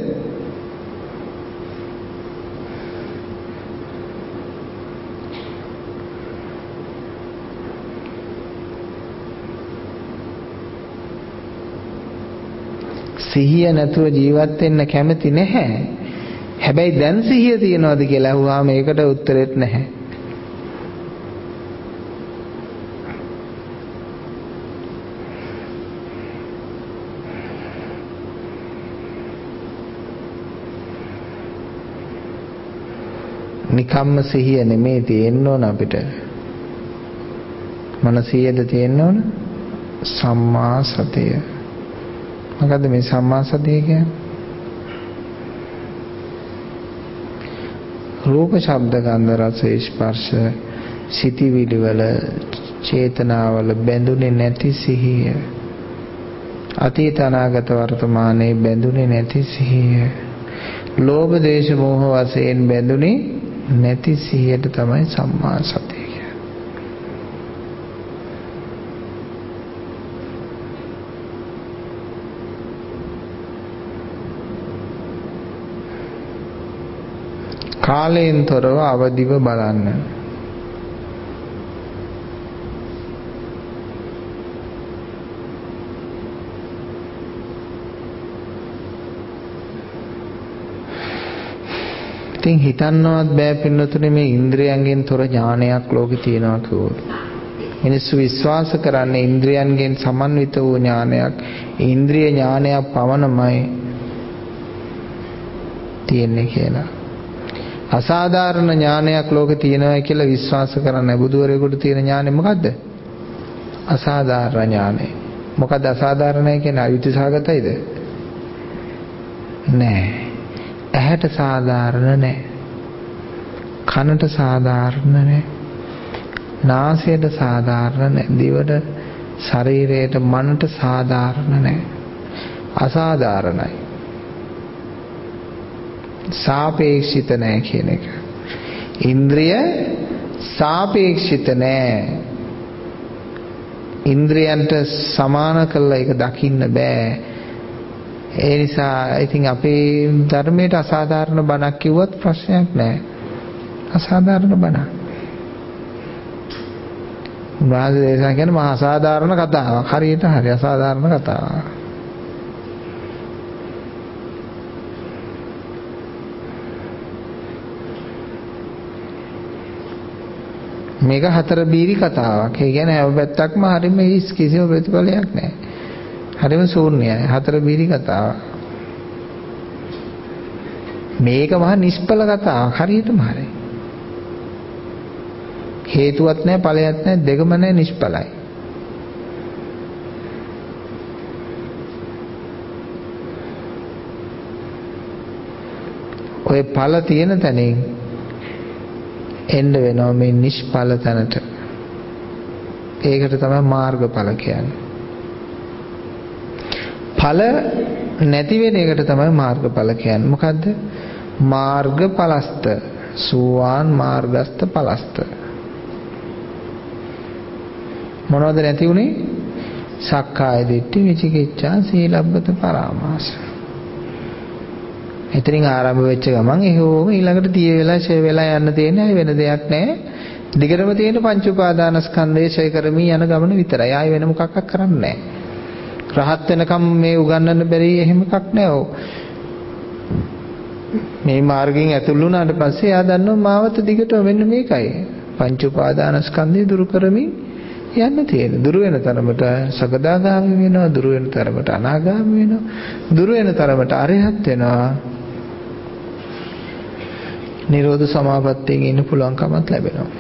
සිහිය නැතුව ජීවත් වෙන්න කැමති නැහැ. හැබැයි දැන් සිහිය තියනවාද කියලා අහුවාම ඒකට උත්තරෙත් නැහැ. නිකම්ම සිහිය නෙමෙයි තියෙන්න ඕන අපිට. මොන සිහියද තියෙන්න ඕන? සම්මා සතිය. මොකද්ද මේ සම්මා සතිය කියන්නේ? රූප ශබ්ද ගන්ධ රස ස්පර්ශ සිතිවිලි වල චේතනාවල බැඳුනේ නැති සිහිය. අතීත අනාගත වර්තමානයේ බැඳුනේ නැති සිහිය. ලෝභ දේශ මොහ වශයෙන් බැඳුනේ නැති සිහියට තමයි සම්මා සතිය කියන්නේ. කාලයෙන් තොරව අවදිව බලන්න. ඉතින් හිතන්නවත් බෑ පින්නතුනේ මේ ඉන්ද්‍රයන්ගෙන් තොර ඥානයක් ලෝකේ තියෙනවා කිව්වොත්. මිනිස්සු විශ්වාස කරන්නේ ඉන්ද්‍රයන්ගෙන් සමන්විත වූ ඥානයක්, ඉන්ද්‍රිය ඥානයක් පමණමයි තියෙන්නේ කියලා. අසාධාරණ ඥානයක් ලෝකේ තියෙනවා කියලා විශ්වාස කරන්නේ. බුදුවරයෙකුට තියෙන ඥානෙ මොකද්ද? අසාධාරණ ඥානෙ. මොකද්ද අසාධාරණයි කියන්නේ? අයුක්ති සහගතයිද? නෑ. ඇහැට සාධාරණ නෑ. කනට සාධාරණ නෑ. නාසයට සාධාරණ නෑ. දිවට, ශරීරයට, මනට සාධාරණ නෑ. අසාධාරණයි. සාපේක්ෂිත නෑ කියන එක. ඉන්ද්‍රිය සාපේක්ෂිත නෑ. ඉන්ද්‍රියන්ට සමාන කළා ඒක දකින්න බෑ. ඒ නිසා ඉතින් අපේ ධර්මයට අසාධාරණ බණක් කිව්වත් ප්‍රශ්නයක් නෑ. අසාධාරණ බණක්. උන්වහන්සේ දේශනා කරන මහා අසාධාරණ කතාවක්. හරියට හරි අසාධාරණ කතාවක්. මේක හතර බීරි කතාවක්. ඒ කියන්නේ හැම පැත්තක්ම හරිම හිස්, කිසිම ප්‍රතිඵලයක් නැහැ. හරිම ශූන්‍යයි. හතර බීරි කතාවක්. මේක මහා නිෂ්ඵල කතාවක්. හරියටම හරි. හේතුවක් නැහැ, ඵලයක් නැහැ, දෙකම නැහැ, නිෂ්ඵලයි. ඔය ඵල තියෙන තැනින් එන්න වෙනවා මේ නිෂ්ඵල තැනට. ඒකට තමයි මාර්ගඵල කියන්නේ. ඵල නැති වෙන එකට තමයි මාර්ගඵල කියන්නේ. මොකද්ද? මාර්ගඵලස්ත, සෝවාන් මාර්ගස්ත ඵලස්ත. මොනවද නැති උනේ? සක්කාය දිට්ඨි, විචිකිච්ඡා, සීලබ්බත පරාමාස. එතනින් ආරම්භ වෙච්ච ගමන් එහෙම ඊළඟට තිය වෙලා ඡය වෙලා යන්න තියෙන්නේ වෙන දෙයක් නැහැ. දිගටම තියෙන පංච උපාදානස්කන්ධය ඡය කරමින් යන ගමන විතරයි. ආයෙ වෙන මොකක්වත් කරන්නේ නැහැ. රහත් වෙනකම් මේ උගන්වන්න බැරි එහෙම එකක් නැහැ. මේ මාර්ගයෙන් ඇතුළු වුණාට පස්සේ එයා දන්නවා මාවත දිගටම වෙන්න මේකයි. පංච උපාදානස්කන්ධය දුරු කරමින් යන්න තියෙන. දුරු වෙන තරමට සකදාගාමී වෙනවා, දුරු වෙන තරමට අනාගාමී වෙනවා, දුරු වෙන තරමට අරහත් වෙනවා. නිරෝධ සමාපත්තියෙන් ඉන්න පුළුවන්කමක් ලැබෙනවා.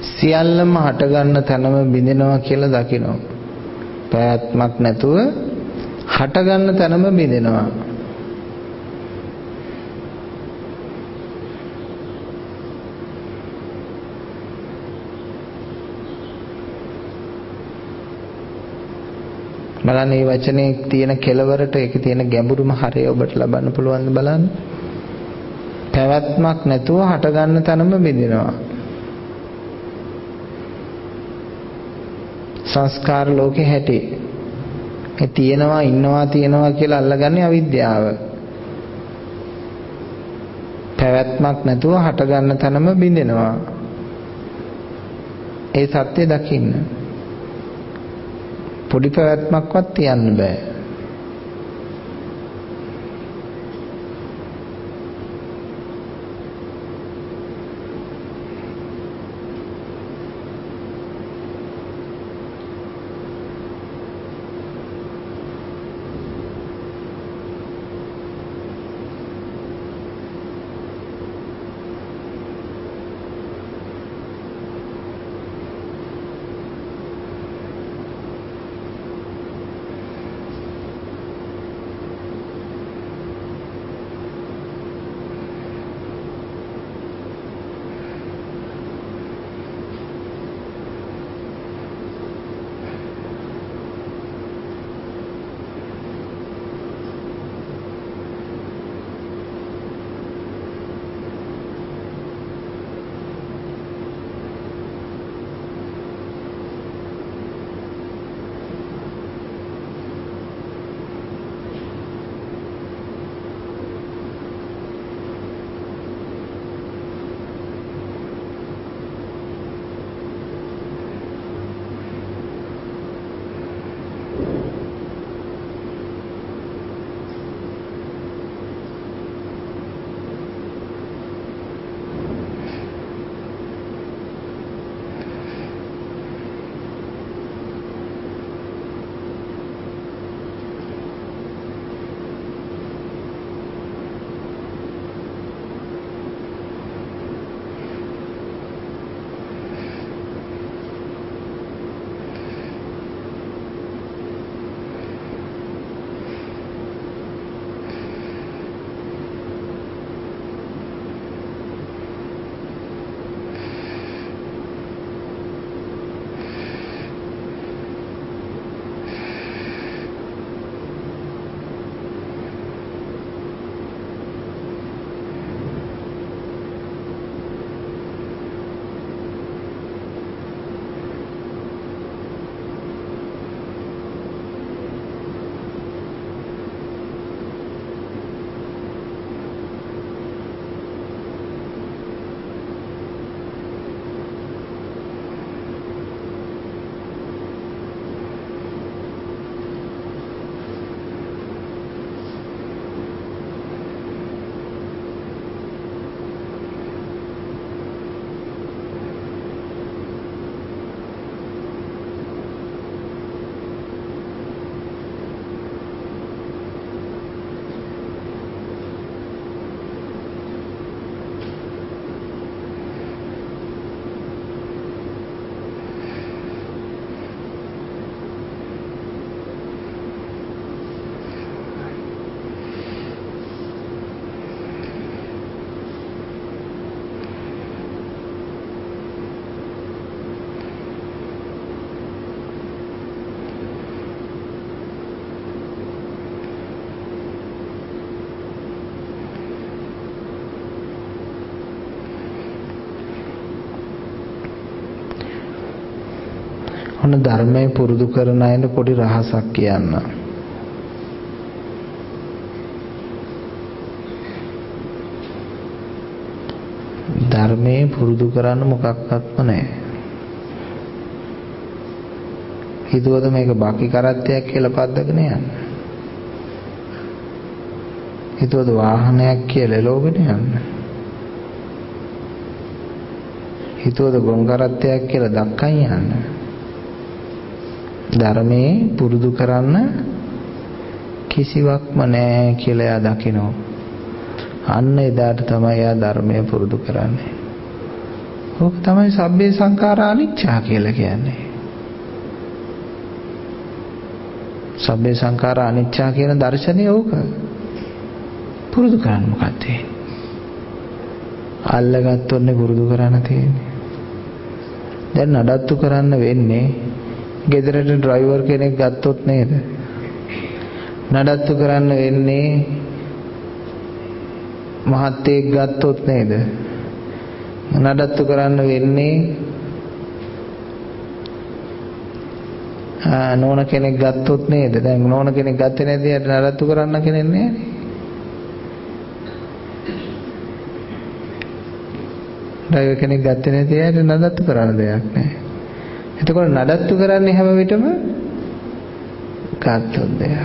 සියල්ලම හටගන්න තැනම බිඳෙනවා කියලා දකිනවා. පැවැත්මක් නැතුව හටගන්න තැනම බිඳෙනවා. බලන්න මේ වචනේ තියෙන කෙලවරට ඒකේ තියෙන ගැඹුරුම හරය ඔබට ලබන්න පුළුවන්ද බලන්න. පැවැත්මක් නැතුව හටගන්න තැනම බිඳෙනවා. සංස්කාර ලෝකේ හැටි. ඒ තියෙනවා ඉන්නවා කියලා අල්ලගන්නේ අවිද්‍යාව. පැවැත්මක් නැතුව හටගන්න තැනම බිඳෙනවා. ඒ සත්‍ය දකින්න. පොඩි පැවැත්මක්වත් තියන්න බෑ. ඔන්න ධර්මයේ පුරුදු කරන අයට පොඩි රහසක් කියන්න. ධර්මයේ පුරුදු කරන්න මොකක්වත්ම නැහැ. හිතුවද මේක බාකි කරත්තයක් කියලා පද්දගෙන යන්නේ? හිතුවද වාහනයක් කියලා එලෝගෙන යන්නේ? හිතුවද ගොන් කරත්තයක් කියලා දක්කන් යන්නේ? ධර්මයේ පුරුදු කරන්න කිසිවක්ම නැහැ කියලා එයා දකිනවා. අන්න එදාට තමයි එයා ධර්මය පුරුදු කරන්නේ. ඕක තමයි සබ්බේ සංඛාරා අනිච්චා කියලා කියන්නේ. සබ්බේ සංඛාරා අනිච්චා කියන දර්ශනය ඕක. පුරුදු කරන්න මොකක්ද තියෙන්නේ? අල්ලගත්තොත්නේ පුරුදු කරන්න තියෙන්නේ. දැන් නඩත්තු කරන්න වෙන්නේ ගෙදරට ඩ්‍රයිවර් කෙනෙක් ගත්තොත් නේද? නඩත්තු කරන්න වෙන්නේ මහත්තයෙක් ගත්තොත් නේද? නඩත්තු කරන්න වෙන්නේ නෝන කෙනෙක් ගත්තොත් නේද? දැන් නෝන කෙනෙක් ගත්තේ නැති යට නඩත්තු කරන්න කෙනෙක් නැහැ නේ. ඩ්‍රයිවර් කෙනෙක් ගත්තේ නැති යට නඩත්තු කරන්න දෙයක් නැහැ. එතකොට නඩත්තු කරන්නේ හැම විටම ගත්තොත් දෙයක්.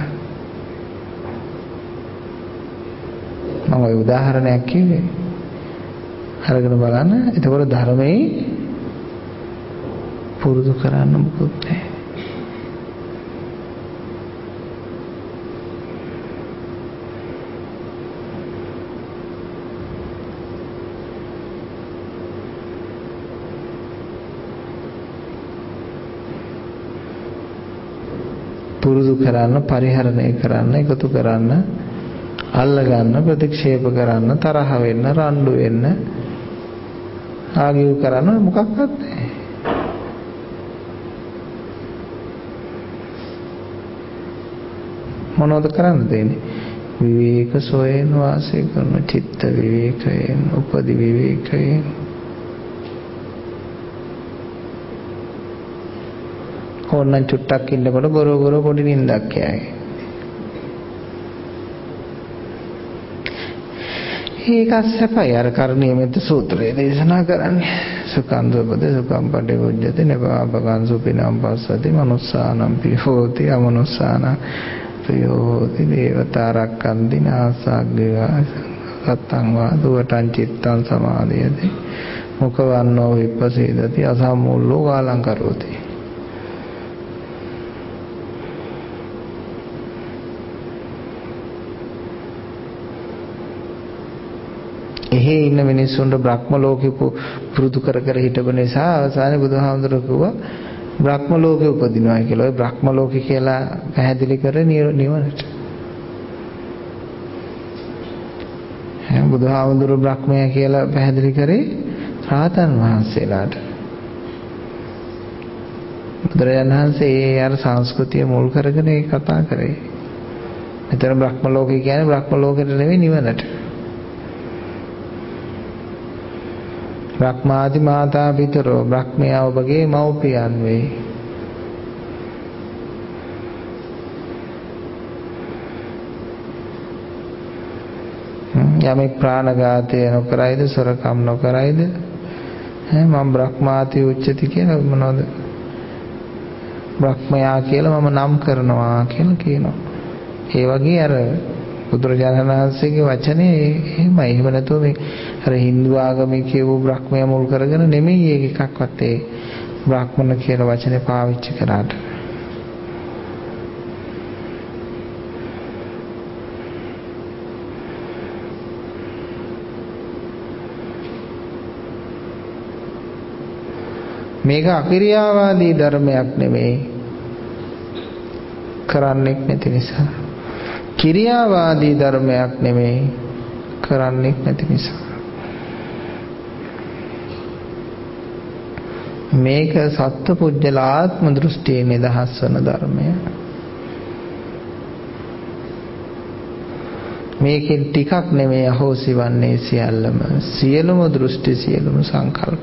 මම ඔය උදාහරණයක් කිව්වේ. අරගෙන බලන්න. එතකොට ධර්මයේ පුරුදු කරන්න මොකුත් නැහැ. පුරුදු කරන්න, පරිහරණය කරන්න, එකතු කරන්න, අල්ල ගන්න, ප්‍රතික්ෂේප කරන්න, තරහ වෙන්න, රණ්ඩු වෙන්න, ආගියු කරන්න මොකක්වත් නැහැ. මොනවද කරන්න දෙන්නේ? විවේක සොයන වාසය කරන චිත්ත විවේකයෙන්, උපදි විවේකයෙන්. ඕනනම් චුට්ටක් ඉන්නකොට බොර පොඩි නිින්දක් යයි. ඒක සැපයි. අර කර්ණීයමෙත් සූත්‍රයේ දේශනා කරන්නේ සුඛං සුපද සුඛං පටිවිජ්ජති නපාපකං සුපිනම් පස්සති මනුස්සානම් පිහෝති අමනුස්සාන ප්‍රයෝති දේවතාරක්ඛන්ති නාසග්ගවා සත්තං වා දුවටං චිත්තං සමාදයති මුඛවන්නෝ විපස්සීදති අසම්මුල්ලෝ කාලං කරෝති. එහි ඉන්න මිනිස්සුන්ට බ්‍රහ්ම ලෝකෙ පුරුදු කර හිටපු නිසා අවසානයේ බුදුහාමුදුරුවෝ කිව්වා බ්‍රහ්ම ලෝකෙ උපදිනවා කියලා. ඔය බ්‍රහ්ම ලෝකෙ කියලා පැහැදිලි කරේ නිවනට. බුදුහාමුදුරුවෝ බ්‍රහ්මයා කියලා පැහැදිලි කරේ රාතන් වහන්සේලාට. බුදුරජාණන් වහන්සේ ඒ අර සංස්කෘතිය මුල් කරගෙන ඒ කතා කරේ. මෙතන බ්‍රහ්ම ලෝකෙ කියන්නේ බ්‍රහ්ම ලෝකෙට නෙවෙයි නිවනට. බ්‍රහ්මාදි මාතා පිතරෝ බ්‍රහ්මයා ඔබගේ මව්පියන් වේ. යමෙක් ප්‍රාණඝාතය නොකරයිද සොරකම් නොකරයිද මම බ්‍රහ්මාති උච්චති කියලා මොනවද බ්‍රහ්මයා කියලා මම නම් කරනවා කියලා කියනවා. ඒ වගේ අර බුදුරජාණන් වහන්සේගේ වචනේ එහෙමයි. එහෙම නැතුව මේ අර Hindu ආගමේ කියවූ බ්‍රහ්මයා මුල් කරගෙන නෙමෙයි ඒක එකක්වත් ඒ බ්‍රාහ්මණ කියන වචනේ පාවිච්චි කරාට. මේක අක්‍රියාවාදී ධර්මයක් නෙමෙයි. කරන්නෙක් නැති නිසා. ක්‍රියාවාදී ධර්මයක් නෙමෙයි. කරන්නෙක් නැති නිසා. මේක සත්පුජ්‍යල ආත්ම දෘෂ්ටියේ නිදහස් වන ධර්මය. මේකෙන් ටිකක් නෙමෙයි අහෝසි වන්නේ සියල්ලම. සියලුම දෘෂ්ටි සියලුම සංකල්ප.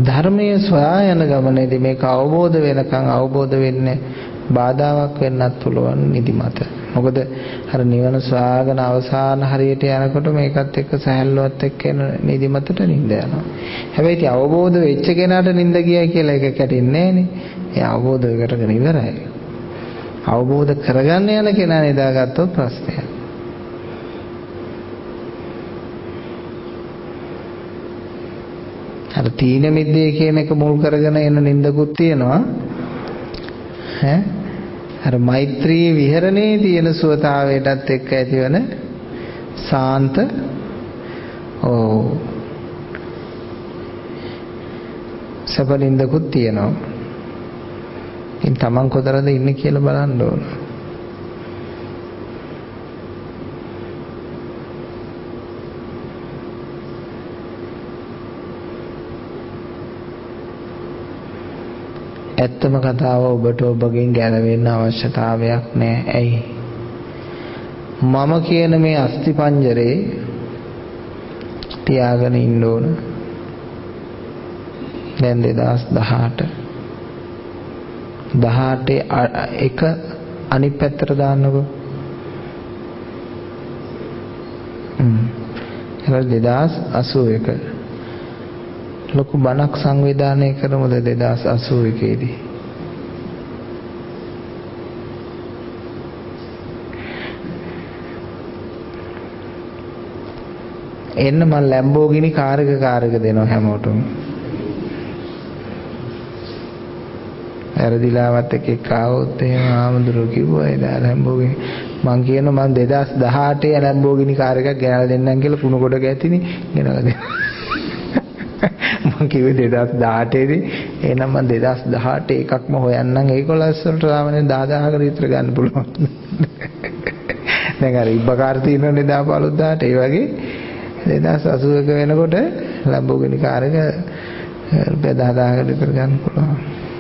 ධර්මයේ සොයා යන ගමනේදී මේක අවබෝධ වෙනකන් අවබෝධ වෙන්නේ බාධාවක් වෙන්නත් පුළුවන් නිදිමත. මොකද අර නිවන සොයාගෙන අවසාන හරියට යනකොට මේකත් එක්ක සහැල්ලුවත් එක්ක එන නිදිමතට නිින්ද යනවා. හැබැයි ඉතින් අවබෝධ වෙච්ච කෙනාට නිින්ද ගියයි කියලා එක කැටින්නේ නැහනේ. ඒ අවබෝධ කරගෙන ඉවරයි. අවබෝධ කරගන්න යන කෙනා නිදාගත්තොත් ප්‍රශ්නයක්. අර තීන මිද්දේ කියන එක මුල් කරගෙන එන නිින්දකුත් තියෙනවා. අර මෛත්‍රී විහරණේ තියෙන සුවතාවයටත් එක්ක ඇතිවන සාන්ත සපනින්දකුත් තියෙනවා. ඉතින් Taman කොතරද ඉන්නේ කියලා බලන්න ඕන. ඇත්තම කතාව ඔබට ඔබගෙන් ගැලවෙන්න අවශ්‍යතාවයක් නැහැ. ඇයි? මම කියන මේ අස්ථි පංජරේ තියාගෙන ඉන්න ඕන. දැන් 2018 එක අනිත් පැත්තට දාන්නකෝ. ඒක 2081 ලොකු බණක් සංවිධානය කරමුද 2081 දී? එන්න මම ලැම්බෝගිනි කාර් එක දෙනවා හැමෝටම. ඇරදිලාවත් එකෙක් ආවොත් එහෙම ආමඳුරු කිව්වා එදා ලැම්බෝගිනි මං කියනවා මං 2018 ලැම්බෝගිනි කාර් එකක් ගෙනලා දෙන්නම් කියලා කුණු කොට ගැතිනේ ගෙනලා දෙන්න. මං කිව්වේ 2018 දී එහෙනම් මං 2018 එකක්ම හොයන්නම් ඒකොලස් වලට සාමාන්‍යයෙන් 10000කට විතර ගන්න පුළුවන්. දැන් අර ඉබ්බකාර තියෙනනේ 10000ට ඒ වගේ 2081 වෙනකොට ලැම්බෝගිනි කාර් එක රුපියල් 10000කට විතර ගන්න පුළුවන්.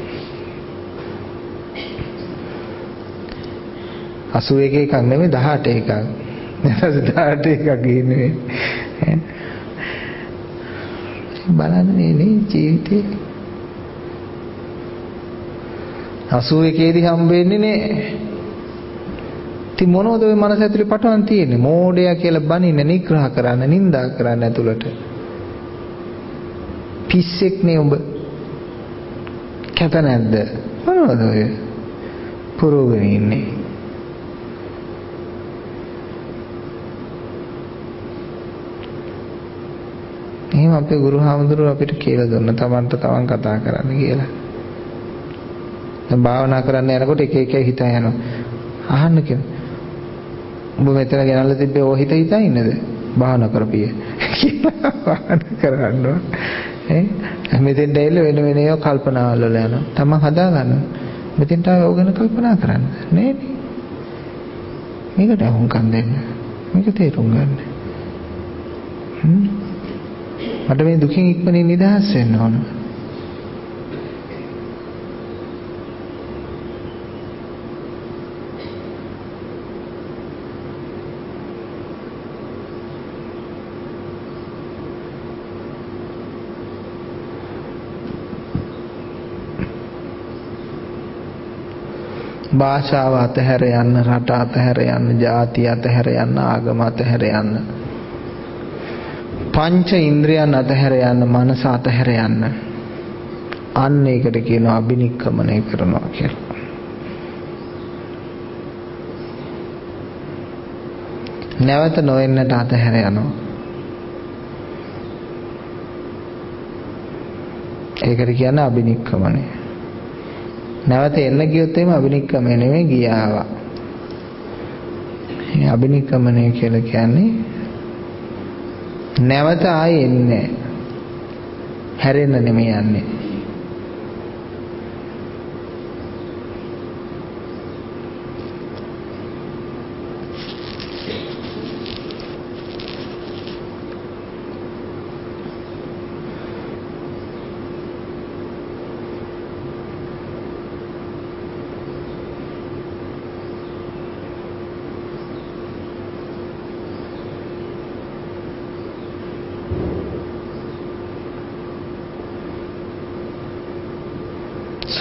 81 එකක් නෙමෙයි 18 එකක්. 18 එකක් ගිහින්නේ. බලන්නේ නේ ජීවිතේ 81 දී හම්බෙන්නේ නේ. ඉතින් මොනවද ඔය මනස ඇතුලේ පටවන් තියෙන්නේ? මෝඩයා කියලා බනින්න, නිග්‍රහ කරන්න, නිඳා කරන්න ඇතුළට. පිස්සෙක් නේ උඹ. කැත නැද්ද? මොනවද ඔය? පුරෝගෙන ඉන්නේ. එහෙනම් අපේ ගුරු හාමුදුරුවෝ අපිට කියලා දුන්න තමන්ට තමන් කතා කරන්න කියලා. දැන් භාවනා කරන්න යනකොට එක එක හිතා යනවා. අහන්න කියලා. ඔබ මෙතන ගෙනල්ලා තිබ්බේ ඔය හිතා ඉන්නද? භාවනා කරපිය. භාවනා කරනවා. මෙතෙන්ට ඇවිල්ලා වෙන වෙන ඒවා කල්පනාවල් වල යනවා. තමන් හදා ගන්න. මෙතෙන්ට ආව ඕක ගැන කල්පනා කරන්න. නේද? මේකට අහුම්කම් දෙන්න. මේක තේරුම් ගන්න. මට මේ දුකින් ඉක්මනින් නිදහස් වෙන්න ඕන. භාෂාව අතහැර යන්න, රට අතහැර යන්න, ජාතිය අතහැර යන්න, ආගම අතහැර යන්න, පංච ඉන්ද්‍රියන් අතහැර යන්න, මනස අතහැර යන්න. අන්න ඒකට කියනවා අබිනික්කමනය කරනවා කියලා. නැවත නොවෙන්නට අතහැර යනවා. ඒකට කියන්නේ අබිනික්කමනය. නැවත එන්න ගියොත් එimhe අබිනික්කමනය නෙමෙයි ගියාවා. මේ අබිනික්කමනය කියලා කියන්නේ නැවත ආයේ එන්නේ හැරෙන්න නෙමෙයි යන්නේ.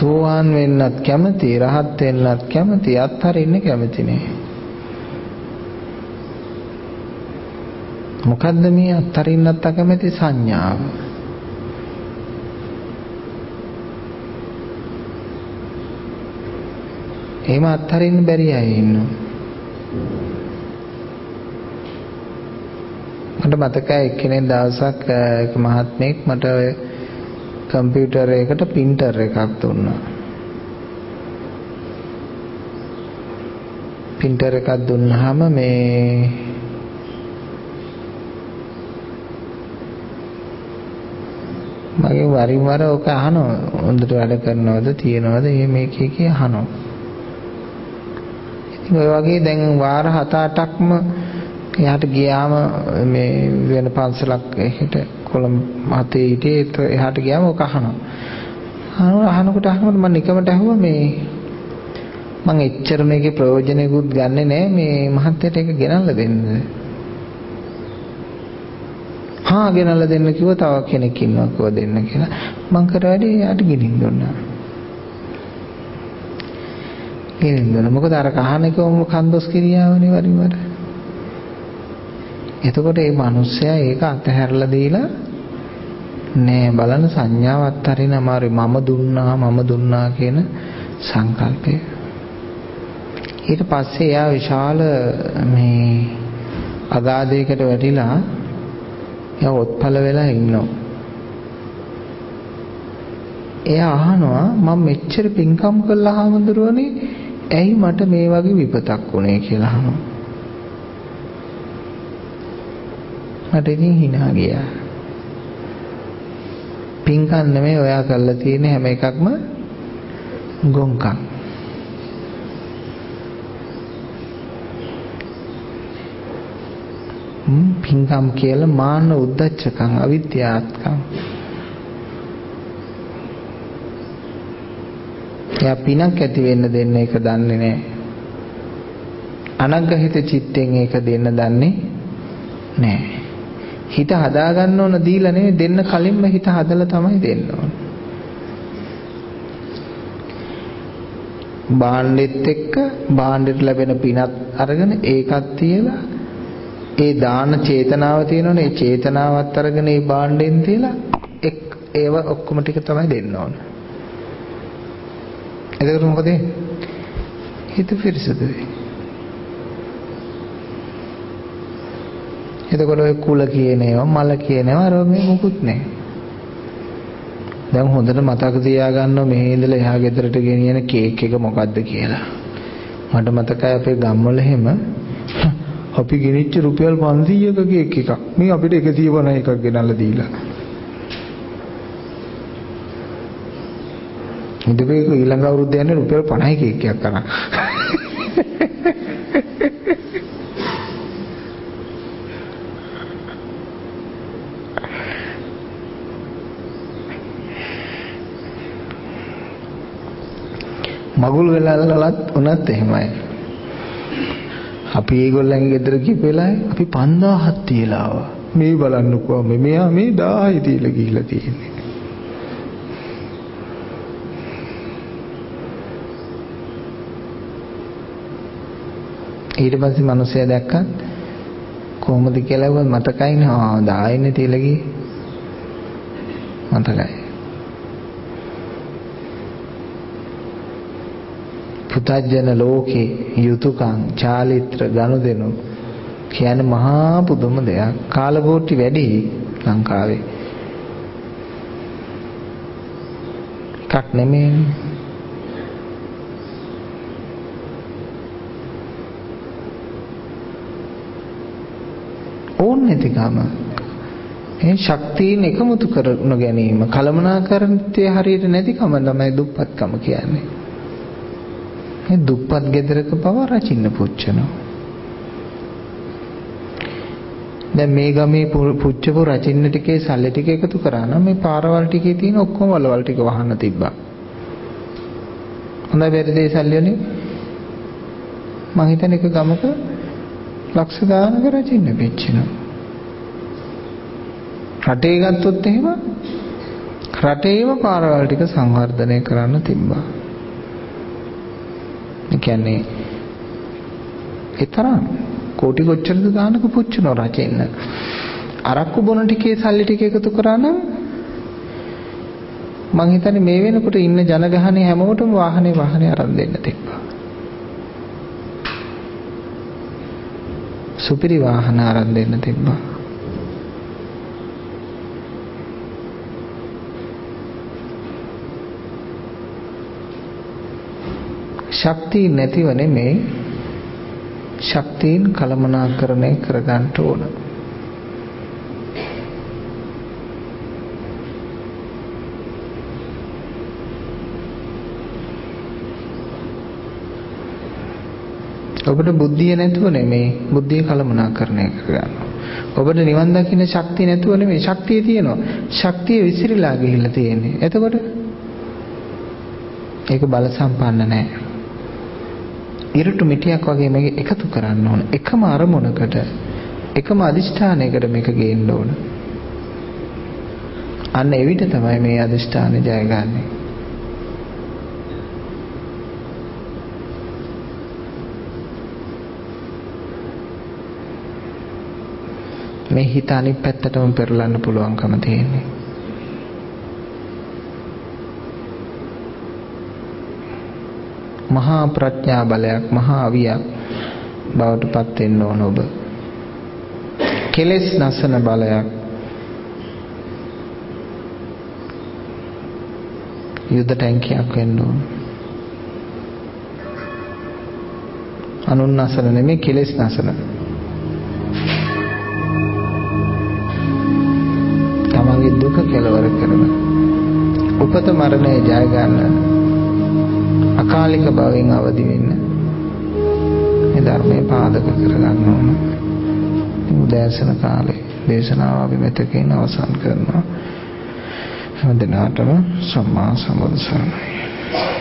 සෝවාන් වෙන්නත් කැමති, රහත් වෙන්නත් කැමති, අත්හරින්න කැමති නෑ. මොකද්ද මේ අත්හරින්නත් අකමැති සංඥාව? එහෙම අත්හරින්න බැරි අය ඉන්නවා. මට මතකයි එක්කෙනෙක් දවසක් එක මහත්මයෙක් මට කම්පියුටර් එකකට printer එකක් දුන්නා. printer එකක් දුන්නාම මේ මගේ වරින් වර ඔක අහනවා. හොඳට වැඩ කරනවද තියනවද මේ කී අහනවා. ඉතින් ඔය වගේ දැන් වාර 7-8ක්ම එහාට ගියාම මේ වෙන පන්සලක් එහෙට කොළඹ මතේ හිටියේ එහාට ගියාම ඔක අහනවා. අහනකොට මම නිකමට අහුවා මේ මම එච්චර මේකේ ප්‍රයෝජනෙකුත් ගන්නෙ නෑ මේ මහත්තයට ඒක ගෙනල්ලා දෙන්න. ගෙනල්ලා දෙන්න කිව්වා තව කෙනෙක් ඉන්නවා කිව්වා දෙන්න කියලා. මං කර වැඩේ යාට ගෙනින් දුන්නා. ගෙනින් දුන්නා. මොකද අර කහන එකම කන්දොස් කිරියාවනේ වරින් වර. එතකොට මේ මිනිස්සයා ඒක අතහැරලා දීලා නෑ බලන්න සංඥාව අත්හරින අමාරුයි. මම දුන්නා කියන සංකල්පය. ඊට පස්සේ එයා විශාල මේ අගාධයකට වැටිලා එයා ඔත්පල වෙලා ඉන්නවා. එයා අහනවා මම මෙච්චර පින්කම් කළා හාමුදුරුවනේ ඇයි මට මේ වගේ විපතක් වුනේ කියලා අහනවා. මට ඉතින් hina ගියා. පින්කම් නෙමෙයි ඔයා කරලා තියෙන හැම එකක්ම ගොංකම්. පින්කම් කියලා මාන උද්දච්චකම් අවිද්‍යාත්කම්. එයා පිනක් ඇති වෙන්න දෙන්න එක දන්නේ නැහැ. අනග්‍රහිත චිත්තෙන් ඒක දෙන්න දන්නේ නැහැ. හිත හදා ගන්න ඕන දීලා නෙවෙයි දෙන්න කලින්ම හිත හදලා තමයි දෙන්න ඕන. භාණ්ඩෙත් එක්ක භාණ්ඩෙට ලැබෙන පිනත් අරගෙන ඒකත් තියලා ඒ දාන චේතනාව තියෙනවනේ ඒ චේතනාවත් අරගෙන ඒ භාණ්ඩෙන් තියලා ඒව ඔක්කොම ටික තමයි දෙන්න ඕන. එතකොට මොකද හිත පිරිසුදු වෙයි. එතකොට ඔය කුල කියන ඒවා මල කියන ඒවා අර මේ මොකුත් නැහැ. දැන් හොඳට මතක තියාගන්න මෙහි ඉඳලා එහා ගෙදරට ගෙනියන කේක් එක මොකද්ද කියලා. මට මතකයි අපේ ගම්වල එහෙම අපි ගෙනිච්ච රුපියල් 500ක කේක් එකක් මේ අපිට 150 එකක් ගෙනල්ලා දීලා. ඉතින් ඊළඟ අවුරුද්ද යන්නේ රුපියල් 50 කේක් එකක් කරා. මගුල් වෙලාවලත් උනත් එහෙමයි. අපි ඒගොල්ලන්ගේ ගෙදර ගිහපු වෙලාවේ අපි 5000ක් තියලා ආවා. මේ බලන්නකෝ මෙයා මේ 1000 තියලා ගිහිල්ලා තියෙන්නේ. ඊට පස්සේ මිනිස්සයා දැක්කත් කොහොමද කියලා මතකයි නේ 10 නේ තියලා ගියේ. මතකයි. පුතජන ලෝකේ යුතුයකම් චාලිත්‍ර ගනුදෙනු කියන්නේ මහා පුදුම දෙයක්. කාලකෝටි වැඩි ලංකාවේ. එකක් නෙමෙයි. ඕනේ නැතිකම. ඒ ශක්තියින් එකමුතු කරන ගැනීම කලමනාකරණයේ හරියට නැතිකම තමයි දුප්පත්කම කියන්නේ. මේ දුප්පත් ගෙදරක පව රචින්න පුච්චනවා. දැන් මේ ගමේ පුච්චපු රචින්න ටිකේ සල්ලි ටික එකතු කරා නම් මේ පාරවල් ටිකේ තියෙන ඔක්කොම වලවල් ටික වහන්න තිබ්බා. හොඳයි බැරිද ඒ සල්ලි වලින්? මං හිතන්නේ එක ගමක ලක්ෂ ගානක රචින්න පිච්චෙනවා. රටේ ගත්තොත් එහෙම රටේම පාරවල් ටික සංවර්ධනය කරන්න තිබ්බා. ඒ කියන්නේ ඒ තරම් කෝටි කොච්චරද ගානක පුච්චනවා රජෙන්න. අරක්කු බොන ටිකේ සල්ලි ටික එකතු කරා නම් මං හිතන්නේ මේ වෙනකොට ඉන්න ජනගහනේ හැමෝටම වාහනේ අරන් දෙන්න තිබ්බා. සුපිරි වාහන අරන් දෙන්න තිබ්බා. ශක්තිය නැතිව නෙමෙයි ශක්තියින් කළමනාකරණය කරගන්න ඕන. ඔබට බුද්ධිය නැතුව නෙමෙයි බුද්ධිය කළමනාකරණය කරගන්න. ඔබට නිවන් දකින්න ශක්තිය නැතුව නෙමෙයි ශක්තිය තියෙනවා. ශක්තිය විසිරීලා ගිහිල්ලා තියෙන්නේ. එතකොට ඒක බල සම්පන්න නැහැ. ඉරටු මිටියක් වගේ මේක එකතු කරන්න ඕන. එකම අරමුණකට එකම අදිෂ්ඨානයකට මේක ගේන්න ඕන. අන්න එවිට තමයි මේ අදිෂ්ඨානය ජයගන්නේ. මේ හිත අනිත් පැත්තටම පෙරලන්න පුළුවන්කම තියෙන්නේ. මහා ප්‍රඥා බලයක් මහා අවියක් බවට පත් වෙන්න ඕන ඔබ. කෙලෙස් නැසන බලයක් යුද ටැංකියක් වෙන්න ඕන. අනුන් නැසන නෙමෙයි කෙලෙස් නැසන. තමන්ගේ දුක කෙලවර කරන උපත මරණය ජය ගන්න අකාලික භවයෙන් අවදි වෙන්න මේ ධර්මයේ පාදක කරගන්න ඕන. උදෑසන කාලේ දේශනාව අපි මෙතකින් අවසන් කරනවා. හැම දිනකටම සම්මා සම්බුදු සරණයි.